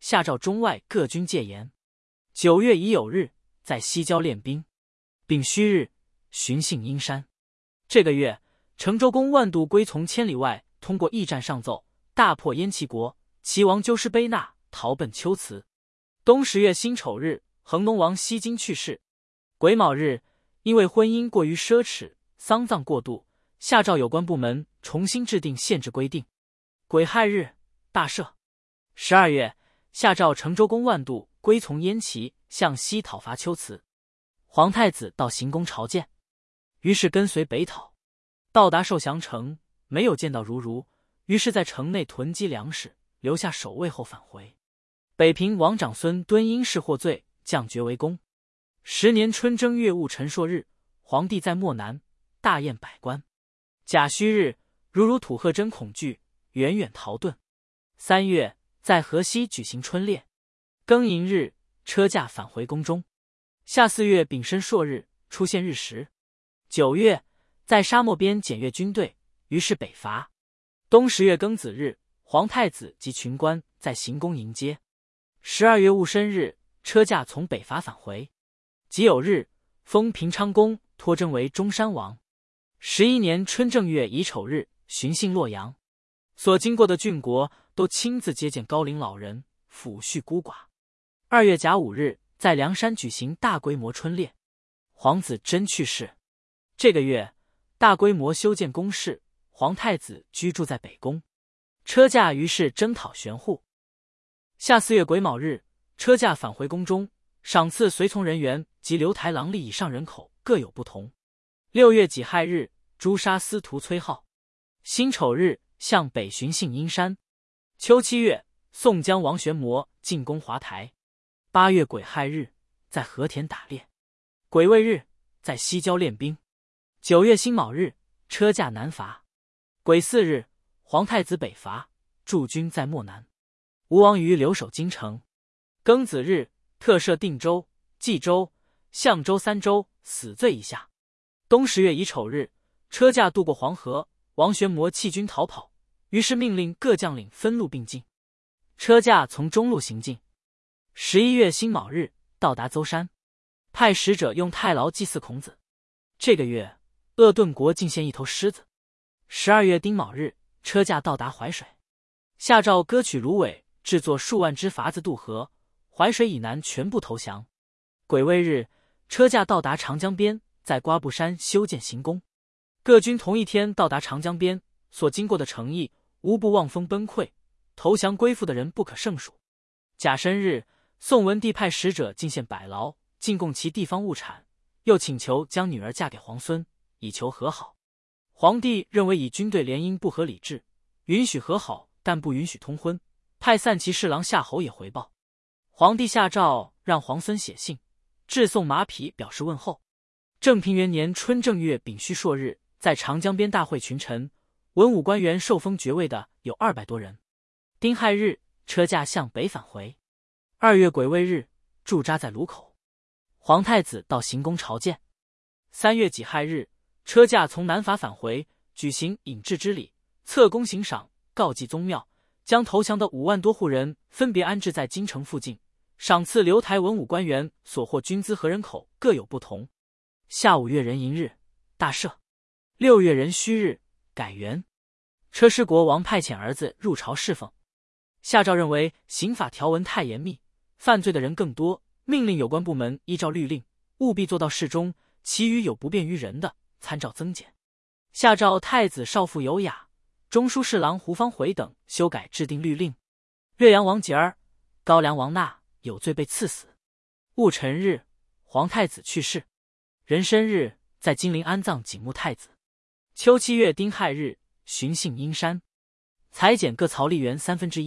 下诏中外各军戒严。9月乙酉日，在西郊练兵。丙戌日，巡幸阴山。这个月，成周公万度归从千里外，通过驿站上奏，大破燕齐国，齐王纠师卑纳，逃奔龟兹。冬10月辛丑日，恒农王西京去世。癸卯日，因为婚姻过于奢侈，丧葬过度，下诏有关部门重新制定限制规定。癸亥日，大赦。12月，下诏成周公万度归从燕齐，向西讨伐龟兹。皇太子到行宫朝见，于是跟随北讨，到达受降城，没有见到如，于是在城内囤积粮食，留下守卫后返回。北平王长孙敦因事获罪，降爵为公。10年春正月戊辰朔日，皇帝在漠南大宴百官。甲戌日，如土贺真恐惧，远远逃遁。3月，在河西举行春猎。庚寅日，车驾返回宫中。夏4月丙申朔日，出现日食。9月，在沙漠边检阅军队，于是北伐。冬10月庚子日，皇太子及群官在行宫迎接。12月戊申日，车驾从北伐返回。己酉日，封平昌公托征为中山王。11年春正月乙丑日，巡幸洛阳。所经过的郡国都亲自接见高龄老人，抚恤孤寡。2月甲午日，在梁山举行大规模春猎。皇子真去世。这个月，大规模修建宫室，皇太子居住在北宫。车驾于是征讨玄户。夏4月癸卯日，车驾返回宫中，赏赐随从人员及留台郎吏以上人口各有不同。6月己亥日，诛杀司徒崔浩。辛丑日，向北巡幸阴山。秋7月，宋江王玄谟进攻华台。8月癸亥日，在和田打猎。癸未日，在西郊练兵。9月辛卯日，车驾南伐。癸巳日，皇太子北伐，驻军在漠南。吴王于留守京城。庚子日，特赦定州、冀州、相州3州死罪以下。冬10月乙丑日，车驾渡过黄河，王玄谟弃军逃跑，于是命令各将领分路并进。车驾从中路行进。11月辛卯日，到达邹山，派使者用太牢祭祀孔子。这个月，鄂顿国进献一头狮子。12月丁卯日，车驾到达淮水，下诏割取芦苇，制作数万只筏子渡河，淮水以南全部投降。癸未日，车驾到达长江边，在瓜布山修建行宫。各军同一天到达长江边，所经过的城邑，无不望风崩溃，投降归附的人不可胜数。甲申日，宋文帝派使者进献百劳，进贡其地方物产，又请求将女儿嫁给皇孙，以求和好。皇帝认为以军队联姻不合理制，允许和好，但不允许通婚，派散骑侍郎夏侯也回报。皇帝下诏让皇孙写信，致送马匹表示问候。正平元年春正月丙戌朔日，在长江边大会群臣，文武官员受封爵位的有200多人。丁亥日，车驾向北返回。2月癸未日，驻扎在卢口。皇太子到行宫朝见。3月己亥日，车驾从南伐返回，举行引致之礼，册公行赏，告祭宗庙，将投降的5万多户人分别安置在京城附近，赏赐留台文武官员所获军资和人口各有不同。夏5月壬寅日，大赦。6月壬戌日，改元。车师国王派遣儿子入朝侍奉。下诏认为刑法条文太严密，犯罪的人更多，命令有关部门依照律令，务必做到适中，其余有不便于人的，参照增减。下诏太子少傅有雅、中书侍郎胡方回等修改制定律令。岳阳王节儿、高梁王纳有罪被赐死。戊辰日，皇太子去世。壬申日，在金陵安葬景穆太子。秋7月丁亥日，巡幸阴山，裁减各曹吏员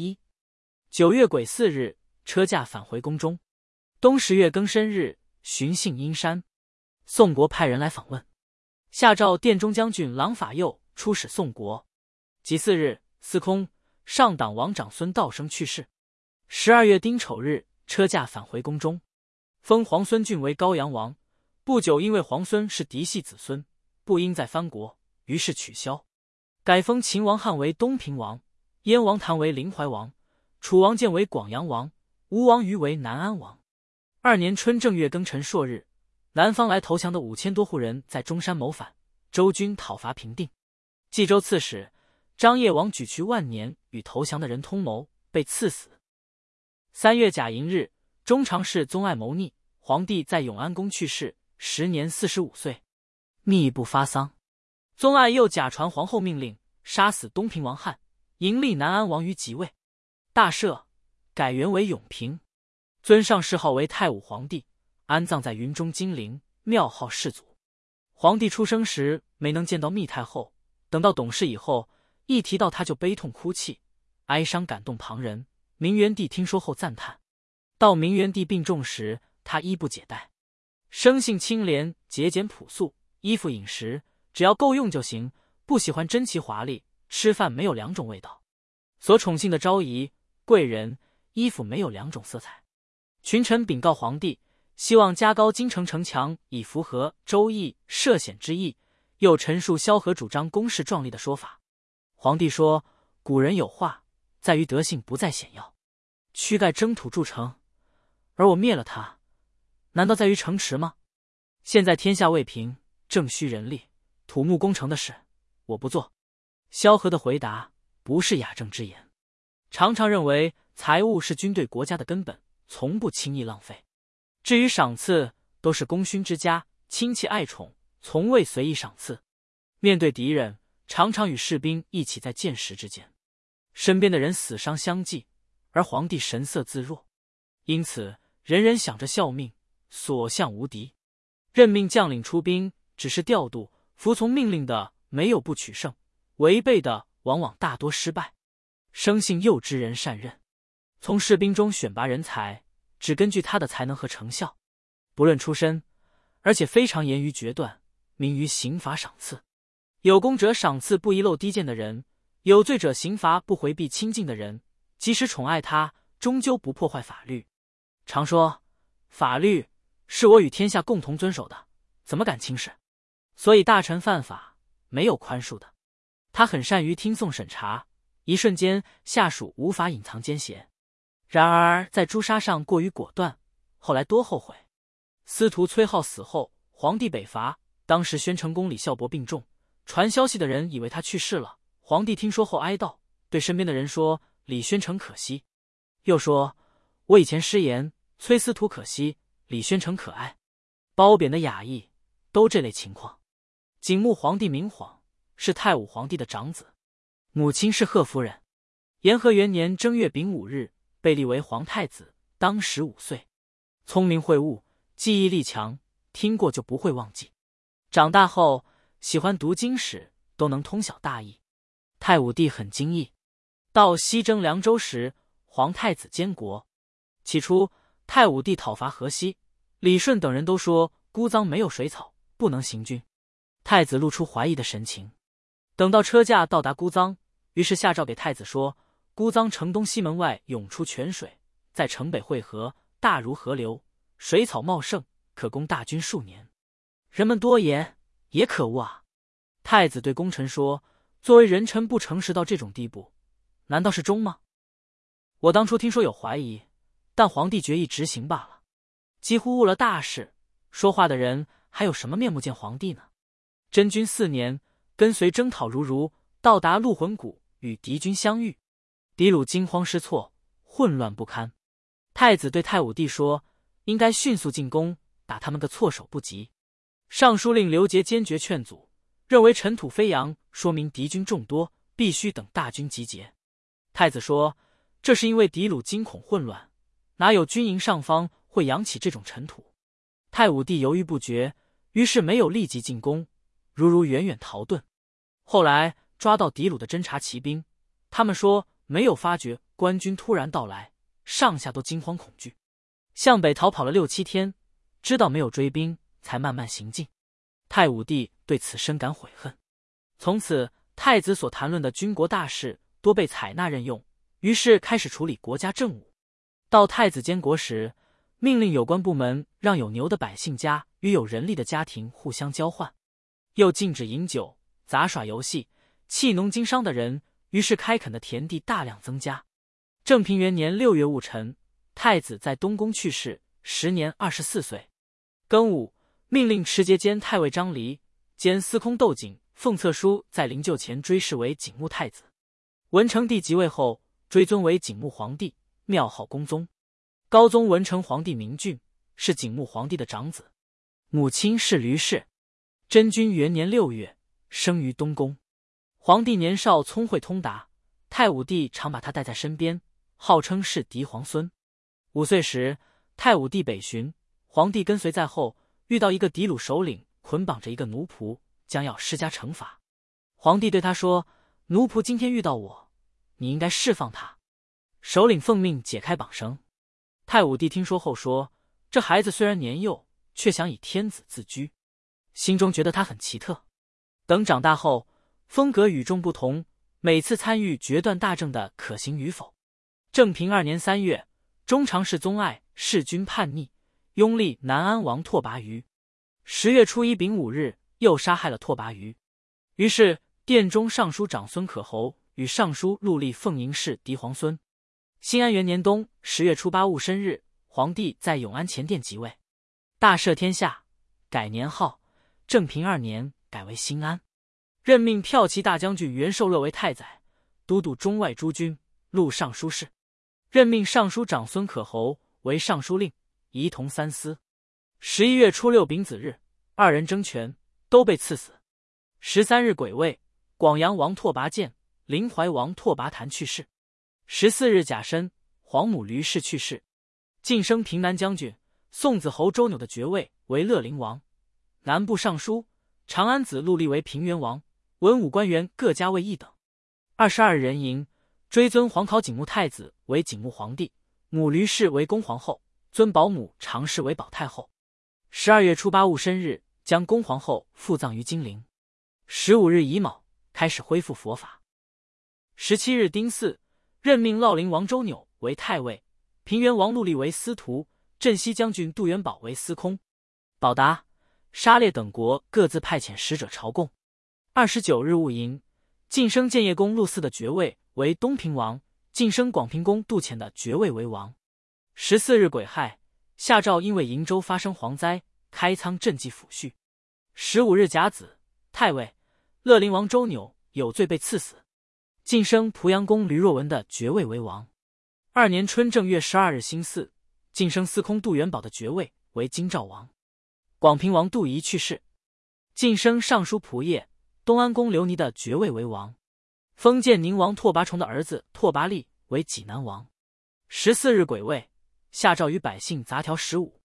1/3。9月癸巳日，车驾返回宫中。冬10月庚申日，巡幸阴山。宋国派人来访问，下诏殿中将军郎法佑出使宋国。己巳日，司空、上党王长孙道生去世。12月丁丑日，车驾返回宫中，封皇孙俊为高阳王。不久，因为皇孙是嫡系子孙，不应在藩国，于是取消，改封秦王汉为东平王，燕王谭为临淮王，楚王建为广阳王， 吴王于为南安王。2年春正月庚辰朔日，南方来投降的5000多户人在中山谋反，周军讨伐平定。冀州刺史张掖王举渠万年与投降的人通谋，被赐死。3月甲寅日，中常侍宗爱谋逆，皇帝在永安宫去世，时年45岁，密不发丧。宗爱又假传皇后命令，杀死东平王翰，迎立南安王于即位，大赦，改元为永平，尊上谥号为太武皇帝，安葬在云中金陵，庙号世祖。皇帝出生时没能见到密太后，等到懂事以后，一提到他就悲痛哭泣，哀伤感动旁人。明元帝听说后赞叹。到明元帝病重时，他衣不解带，生性清廉节俭朴素，衣服饮食只要够用就行，不喜欢珍奇华丽，吃饭没有2种味道。所宠幸的昭仪、贵人，衣服没有2种色彩。群臣禀告皇帝，希望加高京城城墙，以符合周易涉险之意，又陈述萧何主张攻势壮丽的说法。皇帝说，古人有话，在于德性，不在险要。躯盖征土筑城，而我灭了他，难道在于城池吗？现在天下未平，正需人力，土木工程的事，我不做。萧何的回答不是雅正之言。常常认为财物是军队国家的根本，从不轻易浪费。至于赏赐，都是功勋之家，亲戚爱宠，从未随意赏赐。面对敌人，常常与士兵一起在箭石之间，身边的人死伤相继，而皇帝神色自若，因此人人想着效命，所向无敌。任命将领出兵只是调度，服从命令的没有不取胜，违背的往往大多失败。生性又知人善任，从士兵中选拔人才，只根据他的才能和成效，不论出身，而且非常严于决断，明于刑罚赏赐。有功者赏赐不遗漏低贱的人，有罪者刑罚不回避亲近的人，即使宠爱他，终究不破坏法律。常说法律是我与天下共同遵守的，怎么敢轻视？所以大臣犯法没有宽恕的。他很善于听讼审查，一瞬间下属无法隐藏奸邪。然而在诛杀上过于果断，后来多后悔。司徒崔浩死后，皇帝北伐，当时宣城宫李孝伯病重，传消息的人以为他去世了，皇帝听说后哀悼，对身边的人说李宣城可惜，又说我以前失言，崔司徒可惜，李宣城可爱。褒贬的雅意都这类情况。景穆皇帝明晃是太武皇帝的长子，母亲是贺夫人。延和元年正月丙午日被立为皇太子，当15岁。聪明会悟，记忆力强，听过就不会忘记。长大后喜欢读经史，都能通晓大义。太武帝很惊异。到西征凉州时，皇太子监国。起初太武帝讨伐河西，李顺等人都说姑臧没有水草，不能行军。太子露出怀疑的神情。等到车驾到达姑臧，于是下诏给太子说，姑臧城东西门外涌出泉水，在城北汇合，大如河流，水草茂盛，可供大军数年。人们多言，也可恶啊。太子对功臣说，作为人臣不诚实到这种地步，难道是忠吗？我当初听说有怀疑，但皇帝决意执行罢了。几乎误了大事，说话的人还有什么面目见皇帝呢？真君4年，跟随征讨如到达鹿魂谷，与敌军相遇，敌虏惊慌失措，混乱不堪。太子对太武帝说，应该迅速进攻，打他们个措手不及。尚书令刘杰坚决劝阻，认为尘土飞扬，说明敌军众多，必须等大军集结。太子说，这是因为敌虏惊恐混乱，哪有军营上方会扬起这种尘土？太武帝犹豫不决，于是没有立即进攻，如远远逃遁。后来抓到敌虏的侦察骑兵，他们说没有发觉官军突然到来，上下都惊慌恐惧，向北逃跑了6、7天，知道没有追兵，才慢慢行进。太武帝对此深感悔恨。从此太子所谈论的军国大事多被采纳任用，于是开始处理国家政务。到太子监国时，命令有关部门让有牛的百姓家与有人力的家庭互相交换，又禁止饮酒、杂耍游戏，弃农经商的人，于是开垦的田地大量增加。正平元年6月戊辰， 太子在东宫去世，时年24岁。庚午，命令持节监太尉张离兼司空窦景、奉册书在灵柩前追谥为景穆太子。文成帝即位后，追尊为景穆皇帝，庙号恭宗。高宗文成皇帝名俊，是景穆皇帝的长子，母亲是吕氏。真君元年6月，生于东宫。皇帝年少聪慧通达，太武帝常把他带在身边，号称是嫡皇孙。5岁时，太武帝北巡，皇帝跟随在后，遇到一个敌虏首领捆绑着一个奴仆，将要施加惩罚。皇帝对他说：“奴仆今天遇到我，你应该释放他。”首领奉命解开绑绳。太武帝听说后说：“这孩子虽然年幼，却想以天子自居。”心中觉得他很奇特。等长大后，风格与众不同，每次参与决断大政的可行与否。正平2年3月，中常侍宗爱弑君叛逆，拥立南安王拓跋余。10月初1丙午日，又杀害了拓跋余。于是殿中尚书长孙可侯与尚书陆立奉迎侍嫡皇孙。兴安元年冬10月初8戊申日，皇帝在永安前殿即位，大赦天下，改年号。正平2年改为兴安，任命骠骑大将军袁寿乐为太宰，都督中外诸军，录尚书事。任命尚书长孙可侯为尚书令，仪同三司。11月初6丙子日，二人争权，都被赐死。13日癸未，广阳王拓跋建、临淮王拓跋谭去世。14日甲申，皇母吕氏去世。晋升平南将军、宋子侯周钮的爵位为乐陵王，南部尚书、长安子陆立为平原王，文武官员各加位1等。22日壬寅，追尊皇考景穆太子为景穆皇帝，母吕氏为恭皇后，尊保姆常氏为保太后。12月初8戊申日，将恭皇后复葬于金陵。15日乙卯，开始恢复佛法。17日丁巳，任命乐陵王周钮为太尉，平原王陆立为司徒，镇西将军杜元宝为司空。保达、沙列等国各自派遣使者朝贡。29日戊寅，晋升建业公陆嗣的爵位为东平王，晋升广平公杜潜的爵位为王。14日癸亥，下诏因为瀛州发生蝗灾，开仓赈济抚恤。15日甲子，太尉、乐陵王周钮有罪被赐死，晋升濮阳公吕若文的爵位为王。2年春正月12日辛巳，晋升司空杜元宝的爵位为京兆王。广平王杜仪去世，晋升尚书仆射、东安公刘尼的爵位为王，封建宁王拓跋崇的儿子拓跋力为济南王。14日癸未，下诏与百姓杂条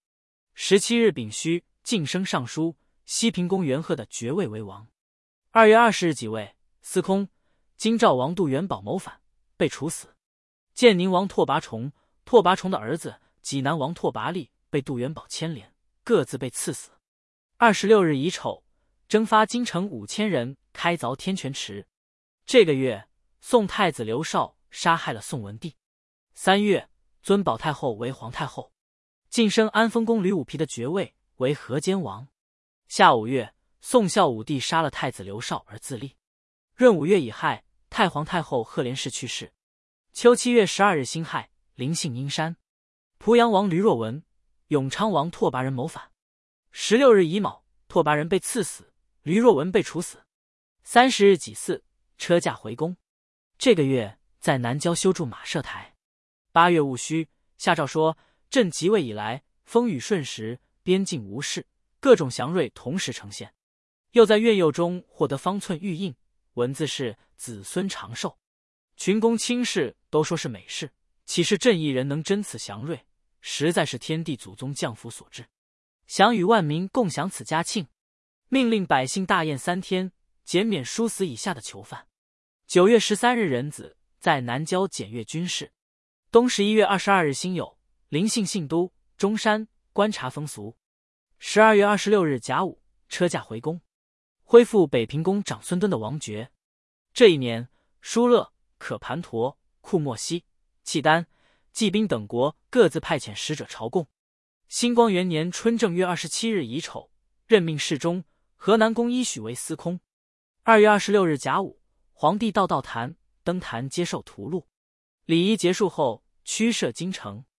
15。17日丙戌，晋升尚书、西平公元贺的爵位为王。2月20日己未，司空、京兆王杜元宝谋反，被处死。建宁王拓跋崇、拓跋崇的儿子济南王拓跋力被杜元宝牵连，各自被赐死。26日乙丑，征发京城5000人开凿天泉池。这个月，宋太子刘绍杀害了宋文帝。3月，尊保太后为皇太后，晋升安丰公吕武皮的爵位为河间王。夏5月，宋孝武帝杀了太子刘绍而自立。闰5月乙亥，太皇太后赫连氏去世。秋7月12日辛亥，临幸阴山。濮阳王吕若文、永昌王拓跋仁谋反。16日乙卯，拓跋仁被赐死，吕若文被处死。30日己巳，车驾回宫。这个月在南郊修筑马舍台。8月戊戌，下诏说朕即位以来，风雨顺时，边境无事，各种祥瑞同时呈现。又在苑囿中获得方寸玉印，文字是子孙长寿。群公卿士都说是美事，岂是朕一人能真此祥瑞？实在是天地祖宗降福所致。想与万民共享此嘉庆，命令百姓大宴3天，减免殊死以下的囚犯。9月13日壬子，在南郊检阅军事。冬11月22日辛酉，临幸信都、中山观察风俗。12月26日甲午，车驾回宫，恢复北平公长孙敦的王爵。这一年，疏勒、可盘陀、库莫西、契丹、骑兵等国各自派遣使者朝贡。兴光元年春正月27日乙丑，任命侍中、河南公伊许为司空。2月26日甲午，皇帝到坛，登坛接受屠戮。礼仪结束后，驱射京城。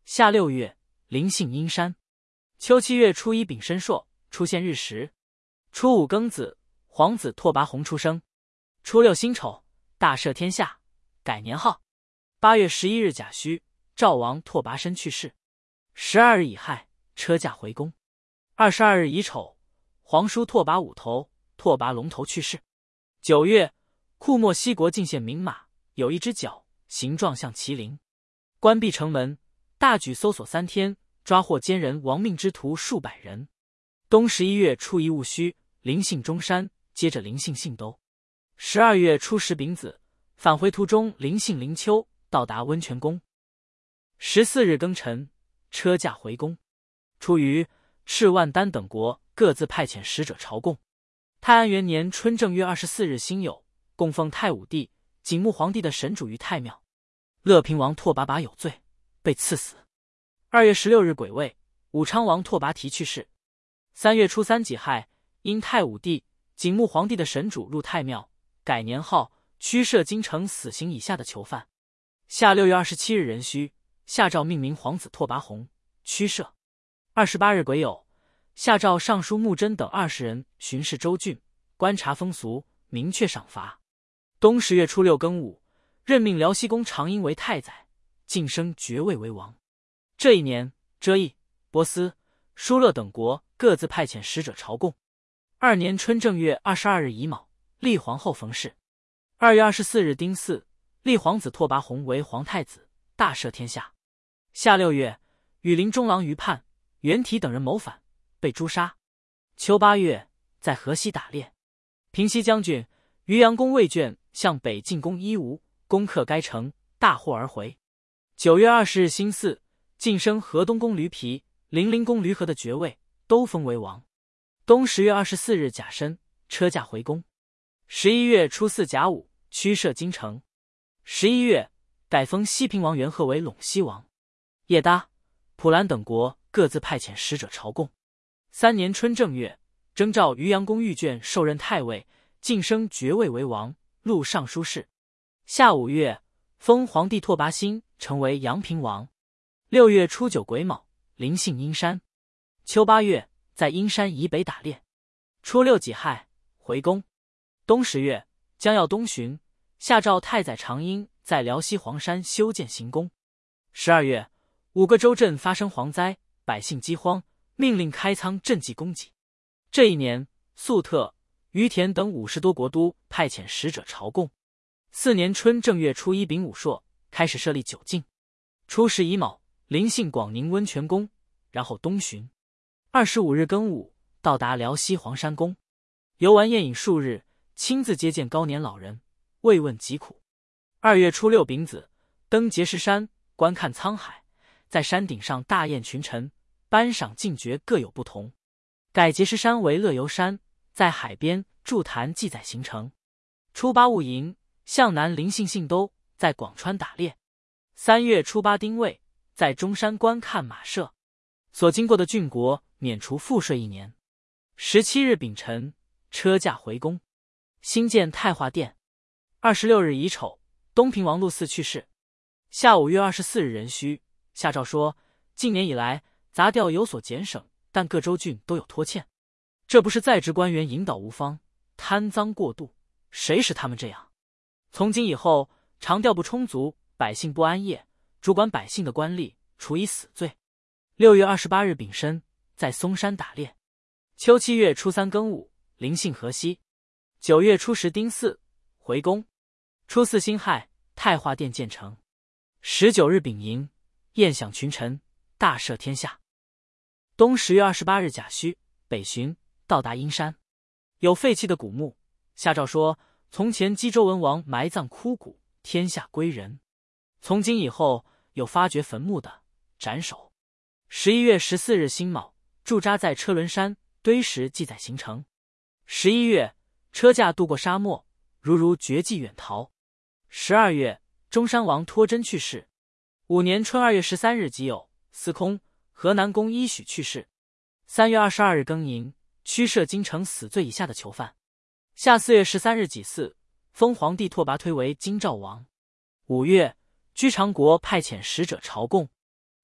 夏6月，临幸阴山。秋7月初1丙申朔，出现日食。初5庚子，皇子拓跋宏出生。初6辛丑，大赦天下，改年号。8月11日甲戌，赵王拓跋申去世。12日乙亥，车驾回宫。22日乙丑，皇叔拓跋武头、拓跋龙头去世。9月，库莫西国进献名马，有一只角，形状像麒麟。关闭城门，大举搜索3天，抓获奸人亡命之徒数百人。冬11月初1戊戌，临幸中山，接着临幸信都。12月初10丙子，返回途中临幸灵丘，到达温泉宫。14日庚辰，车驾回宫。出于赤万丹等国各自派遣使者朝贡。泰安元年春正月24日辛酉，供奉太武帝、景穆皇帝的神主于太庙。乐平王拓跋拔有罪，被赐死。2月16日癸未，武昌王拓跋提去世。3月初3己亥，因太武帝、景穆皇帝的神主入太庙，改年号，驱赦京城死刑以下的囚犯。夏6月27日壬戌，下诏命名皇子拓跋宏，驱赦。28日癸酉，下诏尚书穆真等20人巡视州郡，观察风俗，明确赏罚。冬10月初6庚午，任命辽西公长英为太宰，晋升爵位为王。这一年，遮邑、波斯、疏勒等国各自派遣使者朝贡。2年春正月22日乙卯，立皇后冯氏。2月24日丁巳，立皇子拓跋宏为皇太子，大赦天下。夏6月，羽林中郎于叛、袁提等人谋反，被诛杀。秋8月，在河西打猎。平西将军于阳公魏卷向北进攻伊吾，攻克该城，大获而回。9月20日辛巳，晋升河东公驴皮、零陵公驴和的爵位，都封为王。冬10月24日甲申，车驾回宫。11月初4甲午，驱赦京城。11月，改封西平王元贺为陇西王。叶达、普兰等国各自派遣使者朝贡。3年春正月，征召于阳公玉卷受任太尉，晋升爵位为王，录尚书事。夏5月，封皇帝拓跋新成为阳平王。6月初9癸卯，临幸阴山。秋8月，在阴山以北打猎。初6己亥，回宫。冬10月，将要东巡，下诏太宰长英在辽西黄山修建行宫。12月，5个州镇发生蝗灾，百姓饥荒，命令开仓赈济供给。这一年，粟特、于田等50多国都派遣使者朝贡。4年春正月初1丙午朔，开始设立9境。初10乙卯，临幸广宁温泉宫，然后东巡。25日庚午，到达辽西黄山宫，游玩宴饮数日，亲自接见高年老人，慰问疾苦。2月初6丙子，登碣石山，观看沧海，在山顶上大宴群臣，颁赏进爵各有不同。改碣石山为乐游山，在海边筑坛记载行程。初8戊寅，向南临幸信都，在广川打猎。3月初8丁未，在中山观看马舍。所经过的郡国免除赋税1年。17日丙辰，车驾回宫，兴建太化殿。26日乙丑，东平王陆嗣去世。下5月24日壬戌，下诏说，近年以来杂调有所减省，但各州郡都有拖欠，这不是在职官员引导无方，贪赃过度，谁使他们这样？从今以后，常调不充足，百姓不安业，主管百姓的官吏处以死罪。6月28日丙申，在嵩山打猎。秋7月初3庚午，临幸河西。9月初10丁巳，回宫。初4辛亥，太化殿建成。19日丙寅，宴享群臣，大赦天下。冬10月28日甲戌，北巡，到达阴山，有废弃的古墓，下诏说，从前冀州文王埋葬枯骨，天下归人。从今以后，有发掘坟墓的，斩首。11月14日辛卯，驻扎在车轮山，堆石记载行程。11月，车驾渡过沙漠，如绝迹远逃。12月，中山王托真去世。5年春2月13日己酉，司空、河南公伊许去世。3月22日庚寅，驱赦京城死罪以下的囚犯。夏4月13日己巳，封皇帝拓跋推为京兆王。5月，居长国派遣使者朝贡。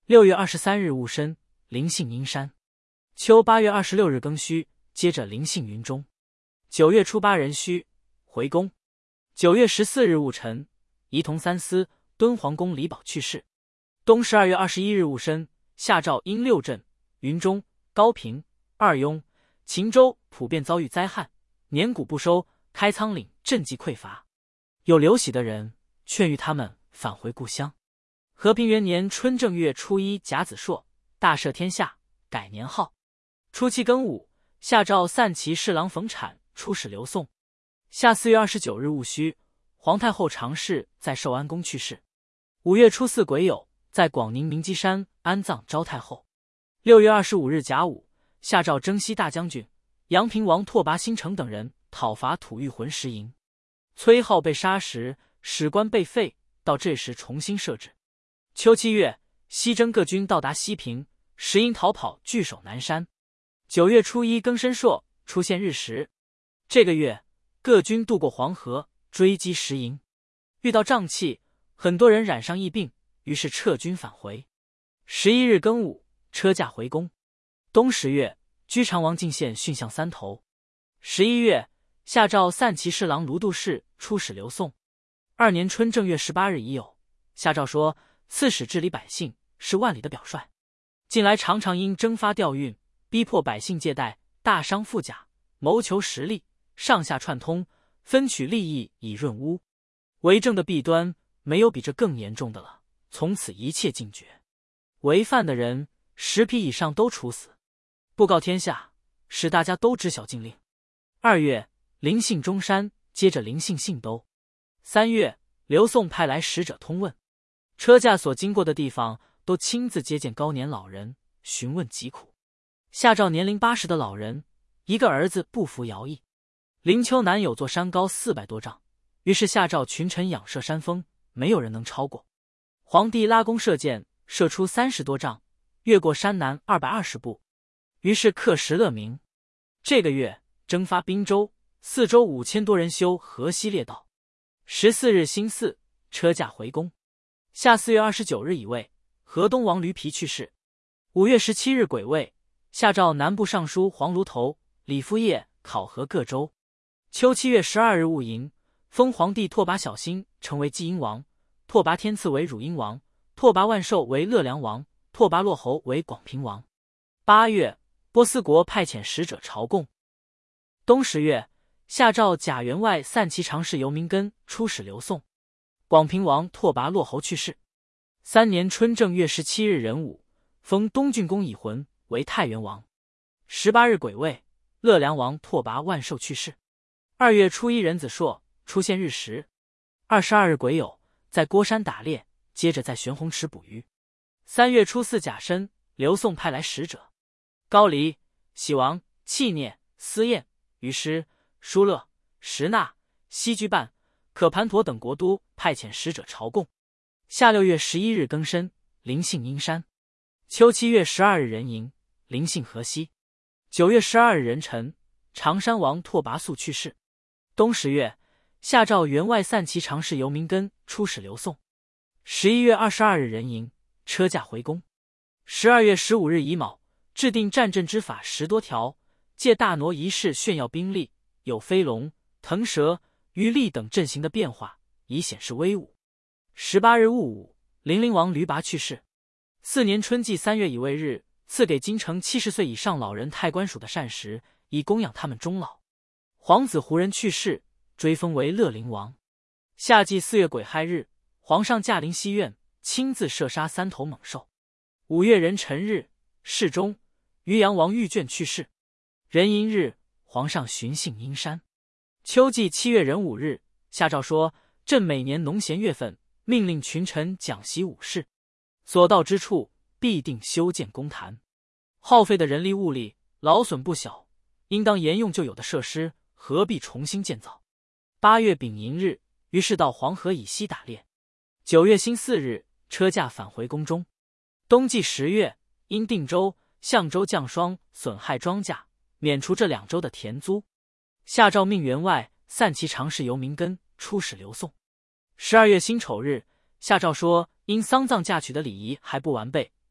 6月23日戊申，临幸阴山。秋8月26日庚戌，接着临幸云中。9月初8壬戌，回宫。9月14日戊辰，仪同三司敦煌宫李宝去世。冬12月21日戊申，下诏因六镇云中、高平、二雍、秦州普遍遭遇灾害，年谷不收，开仓廪赈济匮乏。有刘喜的人劝喻他们返回故乡。和平元年春正月初一甲子朔，大赦天下，改年号。初七庚午，下诏散骑侍郎冯产出使刘宋。夏4月29日戊戌，皇太后常侍在寿安宫去世。5月初四癸酉，在广宁明基山安葬昭太后。6月25日甲午，下诏征西大将军、阳平王拓跋新城等人讨伐吐谷浑石营。崔浩被杀时，史官被废，到这时重新设置。秋7月，西征各军到达西平，石营逃跑，据守南山。9月初一庚申朔，出现日食。这个月，各军渡过黄河，追击石营，遇到瘴气，很多人染上疫病，于是撤军返回。11日庚午，车驾回宫。冬10月，居长王进献驯象3头。11月，下诏散骑侍郎卢度士出使刘宋。2年春正月18日已酉，下诏说刺史治理百姓是万里的表率，近来常常因征发调运，逼迫百姓借贷，大伤富甲，谋求实力，上下串通，分取利益以润污。为政的弊端没有比这更严重的了，从此一切禁绝。违犯的人10匹以上都处死，布告天下，使大家都知晓禁令。2月，临幸中山，接着临幸信都。3月，刘宋派来使者通问，车驾所经过的地方都亲自接见高年老人，询问疾苦。下诏年龄80的老人，一个儿子不服徭役。灵丘南有座山高400多丈，于是下诏群臣仰射山峰，没有人能超过。皇帝拉弓射箭，射出30多丈，越过山南220步，于是刻石勒名。这个月征发滨州，4州5000多人修河西列道。14日辛巳，车驾回宫。夏4月29日乙未，河东王驴皮去世。5月17日癸未，下诏南部尚书黄芦头、李夫业考核各州。秋7月12日戊寅，封皇帝拓跋小新成为济阴王，拓跋天赐为汝阴王，拓跋万寿为乐良王，拓跋洛侯为广平王。8月，波斯国派遣使者朝贡。冬10月，下诏贾员外散骑常侍尤明根出使刘宋。广平王拓跋洛侯去世。3年春正月17日壬午，封东郡公乙浑为太原王。18日癸未，乐良王拓跋万寿去世。2月初一壬子朔，出现日食。22日癸酉，在郭山打猎，接着在玄红池捕鱼。3月初四甲申，刘宋派来使者，高黎、喜王、弃聂、司彦、于师、疏勒、石纳、西居办、可盘陀等国都派遣使者朝贡。夏6月11日庚申，临幸阴山。秋7月12日壬寅，临幸河西。9月12日壬辰，常山王拓跋素去世。冬10月，下诏员外散骑常侍尤明根出使刘宋。11月22日壬寅，车驾回宫。12月15日乙卯，制定战阵之法10多条，借大挪仪式炫耀兵力，有飞龙、腾蛇、鱼力等阵型的变化，以显示威武。18日戊午，零陵王驴拔去世。4年春季3月乙未日，赐给京城70岁以上老人太官署的膳食，以供养他们终老。皇子胡人去世，追封为乐陵王。夏季4月癸亥日，皇上驾临西苑，亲自射杀3头猛兽。5月壬辰日，世中渔阳王玉卷去世。壬寅日，皇上巡幸阴山。秋季7月壬午日，下诏说，朕每年农闲月份，命令群臣讲习武士，所到之处必定修建公坛，耗费的人力物力劳损不小，应当沿用旧有的设施，何必重新建造。8月丙寅日，于是到黄河以西打猎。9月辛巳日，车驾返回宫中。冬季10月，因定州、象州降霜损害庄稼，免除这2州的田租。下诏命员外散骑常侍尤明根出使刘宋。12月辛丑日，下诏说，因丧葬嫁娶的礼仪还不完备，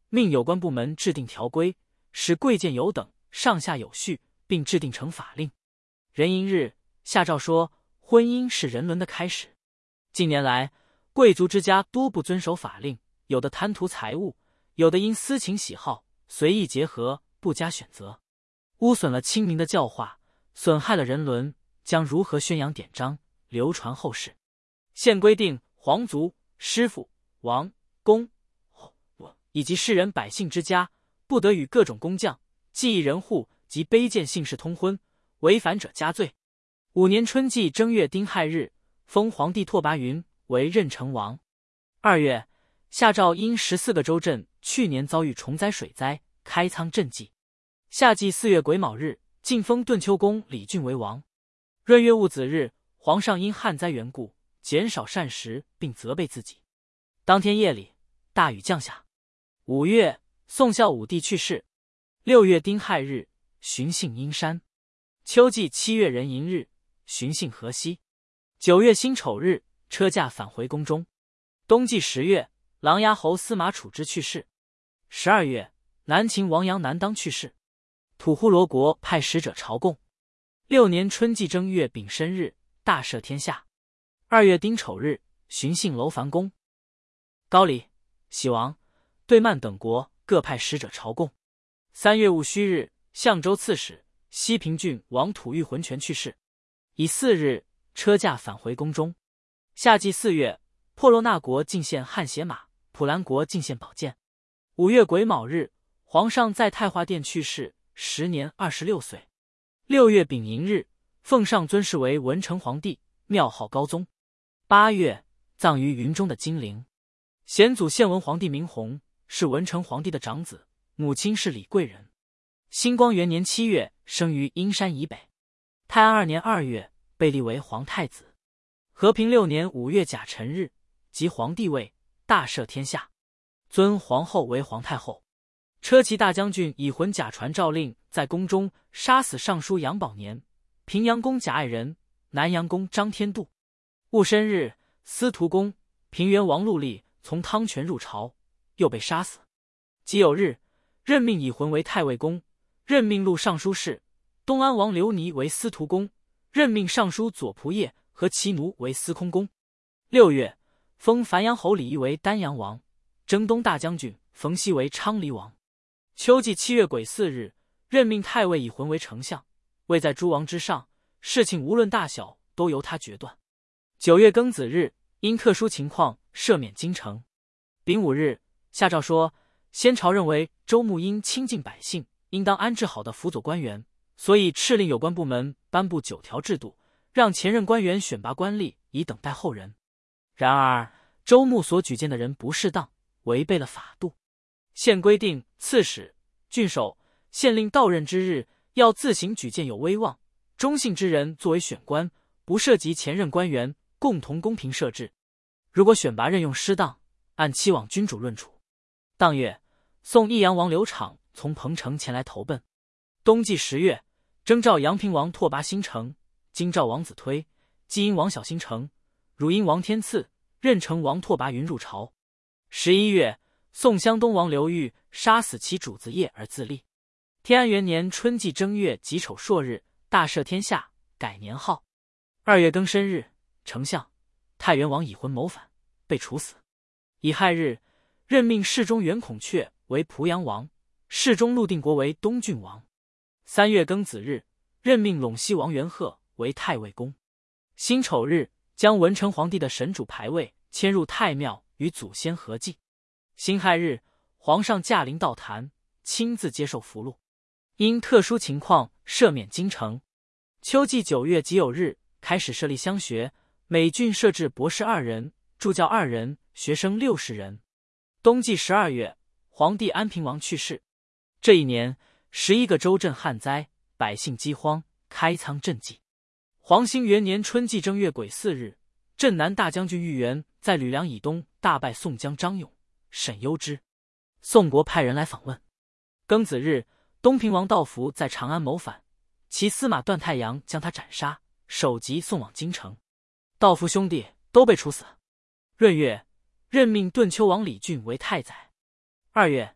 命有关部门制定条规，使贵贱有等，上下有序，并制定成法令。壬寅日，下诏说，婚姻是人伦的开始。近年来，贵族之家多不遵守法令，有的贪图财物，有的因私情喜好随意结合，不加选择，污损了亲民的教化，损害了人伦，将如何宣扬典章，流传后世？现规定，皇族、师傅、王、公以及士人百姓之家，不得与各种工匠、技艺人户及卑贱姓氏通婚，违反者加罪。5年春季正月丁亥日，封皇帝拓跋云为任城王。2月，下诏因14个州镇去年遭遇虫灾水灾，开仓赈济。夏季4月癸卯日，晋封顿丘公李俊为王。闰月戊子日，皇上因旱灾缘故，减少膳食，并责备自己。当天夜里，大雨降下。5月，宋孝武帝去世。6月丁亥日，巡幸阴山。秋季7月壬寅日，巡幸河西。9月辛丑日，车驾返回宫中。冬季10月，琅琊侯司马处之去世。12月，南秦王杨南当去世。吐呼罗国派使者朝贡。6年春季正月丙申日，大赦天下。2月丁丑日，巡幸楼烦宫。高丽、喜王、对曼等国各派使者朝贡。3月戊戌日，相州刺史、西平郡王吐玉浑权去世。乙巳日，车驾返回宫中。夏季4月，破罗那国进献汗血马，普兰国进献宝剑。5月癸卯日，皇上在太华殿去世，时年26岁。6月丙寅日，奉上尊谥为文成皇帝，庙号高宗。8月，葬于云中的金陵。先祖献文皇帝明弘，是文成皇帝的长子，母亲是李贵人。兴光元年7月，生于阴山以北。泰安2年2月，被立为皇太子。和平6年5月甲辰日，即皇帝位，大赦天下，尊皇后为皇太后。车骑大将军以浑甲传诏令，在宫中杀死尚书杨宝年、平阳公贾爱人、南阳公张天度。戊申日，司徒公平原王陆立从汤泉入朝，又被杀死。己酉日，任命以浑为太尉公，任命录尚书事东安王刘尼为司徒公，任命尚书左仆射和其奴为司空公。6月，封樊阳侯李毅为丹阳王，征东大将军冯熙为昌黎王。秋季7月癸巳日，任命太尉以浑为丞相，位在诸王之上，事情无论大小，都由他决断。9月庚子日，因特殊情况赦免京城。丙午日，下诏说，先朝认为州牧应亲近百姓，应当安置好的辅佐官员，所以敕令有关部门颁布9条制度，让前任官员选拔官吏，以等待后人。然而州牧所举荐的人不适当，违背了法度。现规定，刺史、郡守、县令到任之日，要自行举荐有威望、忠信之人作为选官，不涉及前任官员，共同公平设置。如果选拔任用失当，按期往君主论处。当月，宋益阳王刘昶从彭城前来投奔。冬季10月，征召阳平王拓跋新城、京兆王子推、济阴王小新城、汝阴王天赐、任城王拓跋云入朝。11月，宋襄东王刘裕杀死其主子业而自立。天安元年春季正月己丑朔日，大赦天下，改年号。2月庚申日，丞相、太原王以浑谋反，被处死。乙亥日，任命侍中袁孔雀为濮阳王，侍中陆定国为东郡王。3月庚子日，任命陇西王元贺为太尉公。辛丑日，将文成皇帝的神主牌位迁入太庙，与祖先合祭。辛亥日，皇上驾临道坛，亲自接受符箓。因特殊情况赦免京城。秋季9月己酉日，开始设立乡学，每郡设置博士2人，助教2人，学生60人。冬季12月，皇帝安平王去世。这一年，11个州镇旱灾，百姓饥荒，开仓赈济。黄兴元年春季正月癸巳日，镇南大将军郁元在吕梁以东大败宋将张勇、沈攸之。宋国派人来访问。庚子日，东平王道福在长安谋反，其司马段太阳将他斩杀，首级送往京城。道福兄弟都被处死。闰月，任命顿丘王李俊为太宰。2月，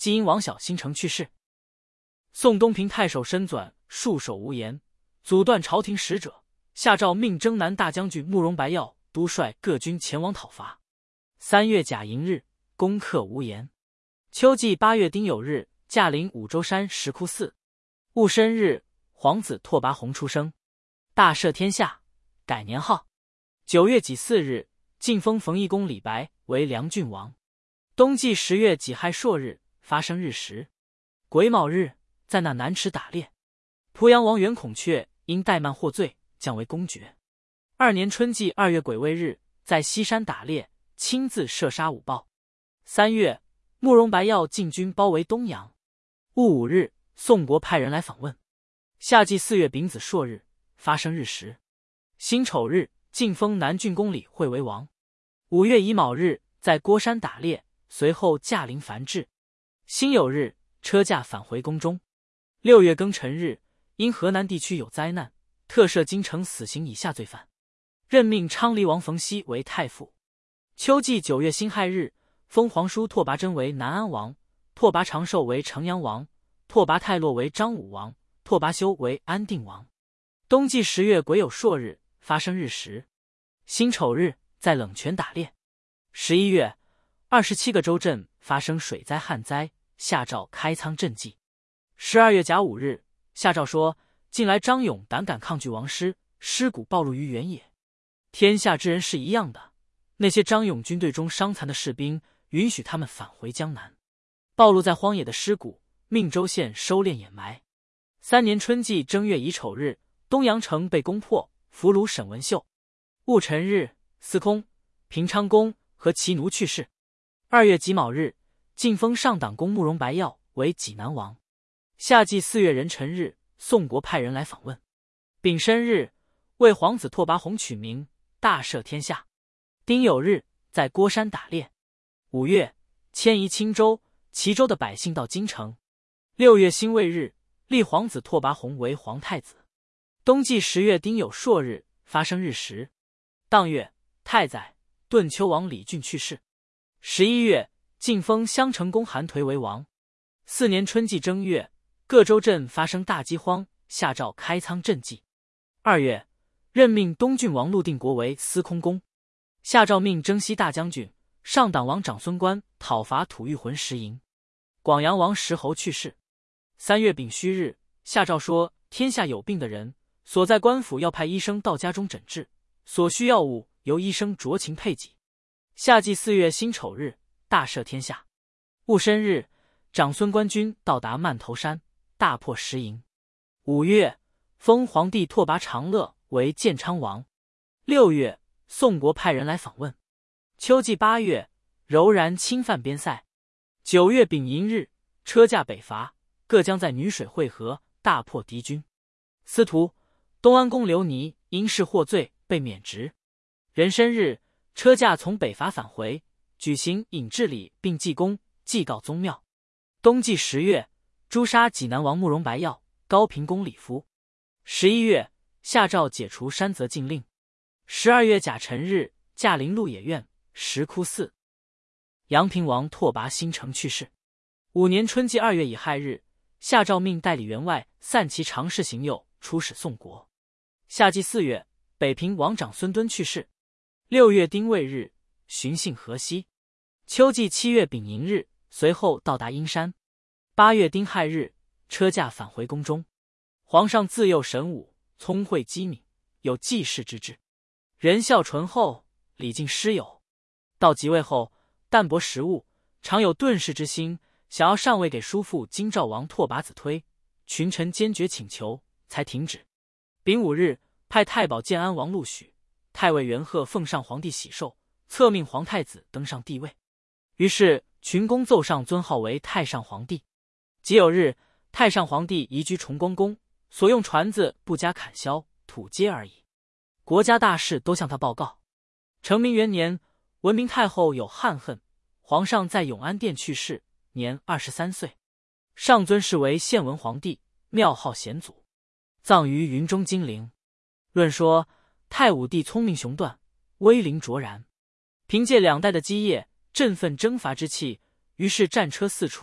既因王小新城去世。宋东平太守申纂束手无言，阻断朝廷使者，下诏命征南大将军慕容白曜督率各军前往讨伐。3月甲寅日，攻克无盐。秋季8月丁酉日，驾临五洲山石窟寺。戊申日，皇子拓跋宏出生，大赦天下，改年号。9月己巳日，晋封冯翊公李白为梁郡王。冬季10月己亥朔日，发生日食。癸卯日，在那南池打猎。濮阳王袁孔雀因怠慢获罪，降为公爵。2年春季2月癸未日，在西山打猎，亲自射杀5豹。3月，慕容白曜进军包围东阳。戊午日，宋国派人来访问。夏季4月丙子朔日，发生日食。辛丑日，晋封南郡公李惠为王。5月乙卯日，在郭山打猎，随后驾临樊至。辛酉日，车驾返回宫中。6月庚辰日，因河南地区有灾难，特赦京城死刑以下罪犯，任命昌黎王冯熙为太傅。秋季9月辛亥日，封皇叔拓跋真为南安王，拓跋长寿为城阳王，拓跋泰洛为张武王，拓跋修为安定王。冬季10月癸酉朔日，发生日食。辛丑日，在冷泉打猎。11月，27个州镇发生水灾旱灾，下诏开仓赈济。12月甲午日，下诏说，近来张勇胆敢抗拒王师，尸骨暴露于原野。天下之人是一样的，那些张勇军队中伤残的士兵，允许他们返回江南。暴露在荒野的尸骨，命州县收敛掩埋。3年春季正月乙丑日，东阳城被攻破，俘虏沈文秀。戊辰日，司空、平昌公和其奴去世。2月己卯日，晋封上党公慕容白曜为济南王。夏季4月壬辰日，宋国派人来访问。丙申日，为皇子拓跋宏取名，大赦天下。丁酉日，在郭山打猎。5月，迁移青州、齐州的百姓到京城。6月辛未日，立皇子拓跋宏为皇太子。冬季10月丁酉朔日，发生日食。当月，太宰、顿丘王李俊去世。11月，晋封襄城公韩颓为王。4年春季正月，各州镇发生大饥荒，下诏开仓赈济。2月，任命东郡王陆定国为司空公，下诏命征西大将军、上党王长孙观讨伐吐谷浑石营。广阳王石侯去世。3月丙戌日，下诏说，天下有病的人，所在官府要派医生到家中诊治，所需药物由医生酌情配给。夏季4月辛丑日，大赦天下。戊申日，长孙观军到达曼头山，大破石营。5月，封皇帝拓跋长乐为建昌王。6月，宋国派人来访问。秋季8月，柔然侵犯边塞。9月丙寅日，车驾北伐，各将在女水会合，大破敌军。司徒、东安公刘尼因事获罪，被免职。壬申日，车驾从北伐返回，举行引致礼并祭功，祭告宗庙。冬季10月，诛杀济南王慕容白曜、高平公李夫。11月，下诏解除山泽禁令。12月甲辰日，驾临鹿野苑石窟寺。阳平王拓跋新城去世。5年春季2月乙亥日，下诏命代理员外散骑常侍邢佑出使宋国。夏季4月，北平王长孙敦去世。6月丁未日，巡幸河西。秋季7月丙寅日，随后到达阴山。8月丁亥日，车驾返回宫中。皇上自幼神武，聪慧机敏，有济世之志，仁孝醇厚，礼敬师友。到即位后，淡泊食物，常有遁世之心，想要上位给叔父京兆王拓跋子推，群臣坚决请求，才停止。丙午日，派太保建安王陆许、太尉元贺奉上皇帝喜寿，册命皇太子登上帝位。于是群公奏上尊号为太上皇帝。己酉日，太上皇帝移居崇光宫，所用船子不加砍削，土接而已。国家大事都向他报告。成明元年，文明太后有憾恨，皇上在永安殿去世，年23岁。上尊谥为献文皇帝，庙号显祖，葬于云中金陵。论说太武帝聪明雄断，威灵卓然，凭借2代的基业，振奋征伐之气，于是战车四出，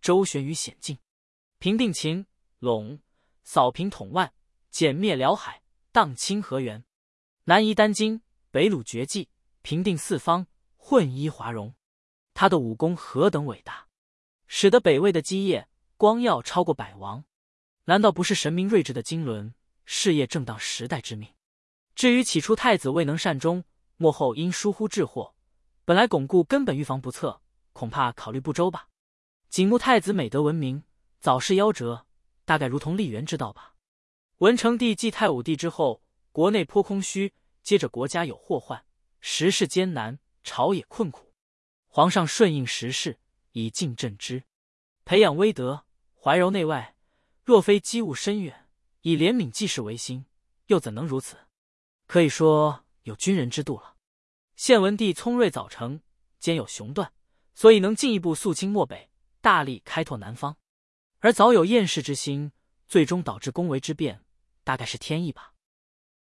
周旋于险境，平定秦、陇，扫平统万，歼灭辽海，荡清河源，南夷丹津，北虏绝迹，平定四方，混一华容。他的武功何等伟大，使得北魏的基业光耀超过百王，难道不是神明睿智的经纶，事业正当时代之命？至于起初太子未能善终，末后因疏忽治祸，本来巩固根本预防不测，恐怕考虑不周吧。景穆太子美德闻名，早逝夭折，大概如同丽媛之道吧。文成帝继太武帝之后，国内颇空虚，接着国家有祸患，时事艰难，朝野困苦。皇上顺应时势，以静镇之，培养威德，怀柔内外。若非机务深远，以怜悯济世为心，又怎能如此？可以说有军人之度了。献文帝聪锐早成，兼有雄断，所以能进一步肃清漠北，大力开拓南方。而早有厌世之心，最终导致宫闱之变，大概是天意吧。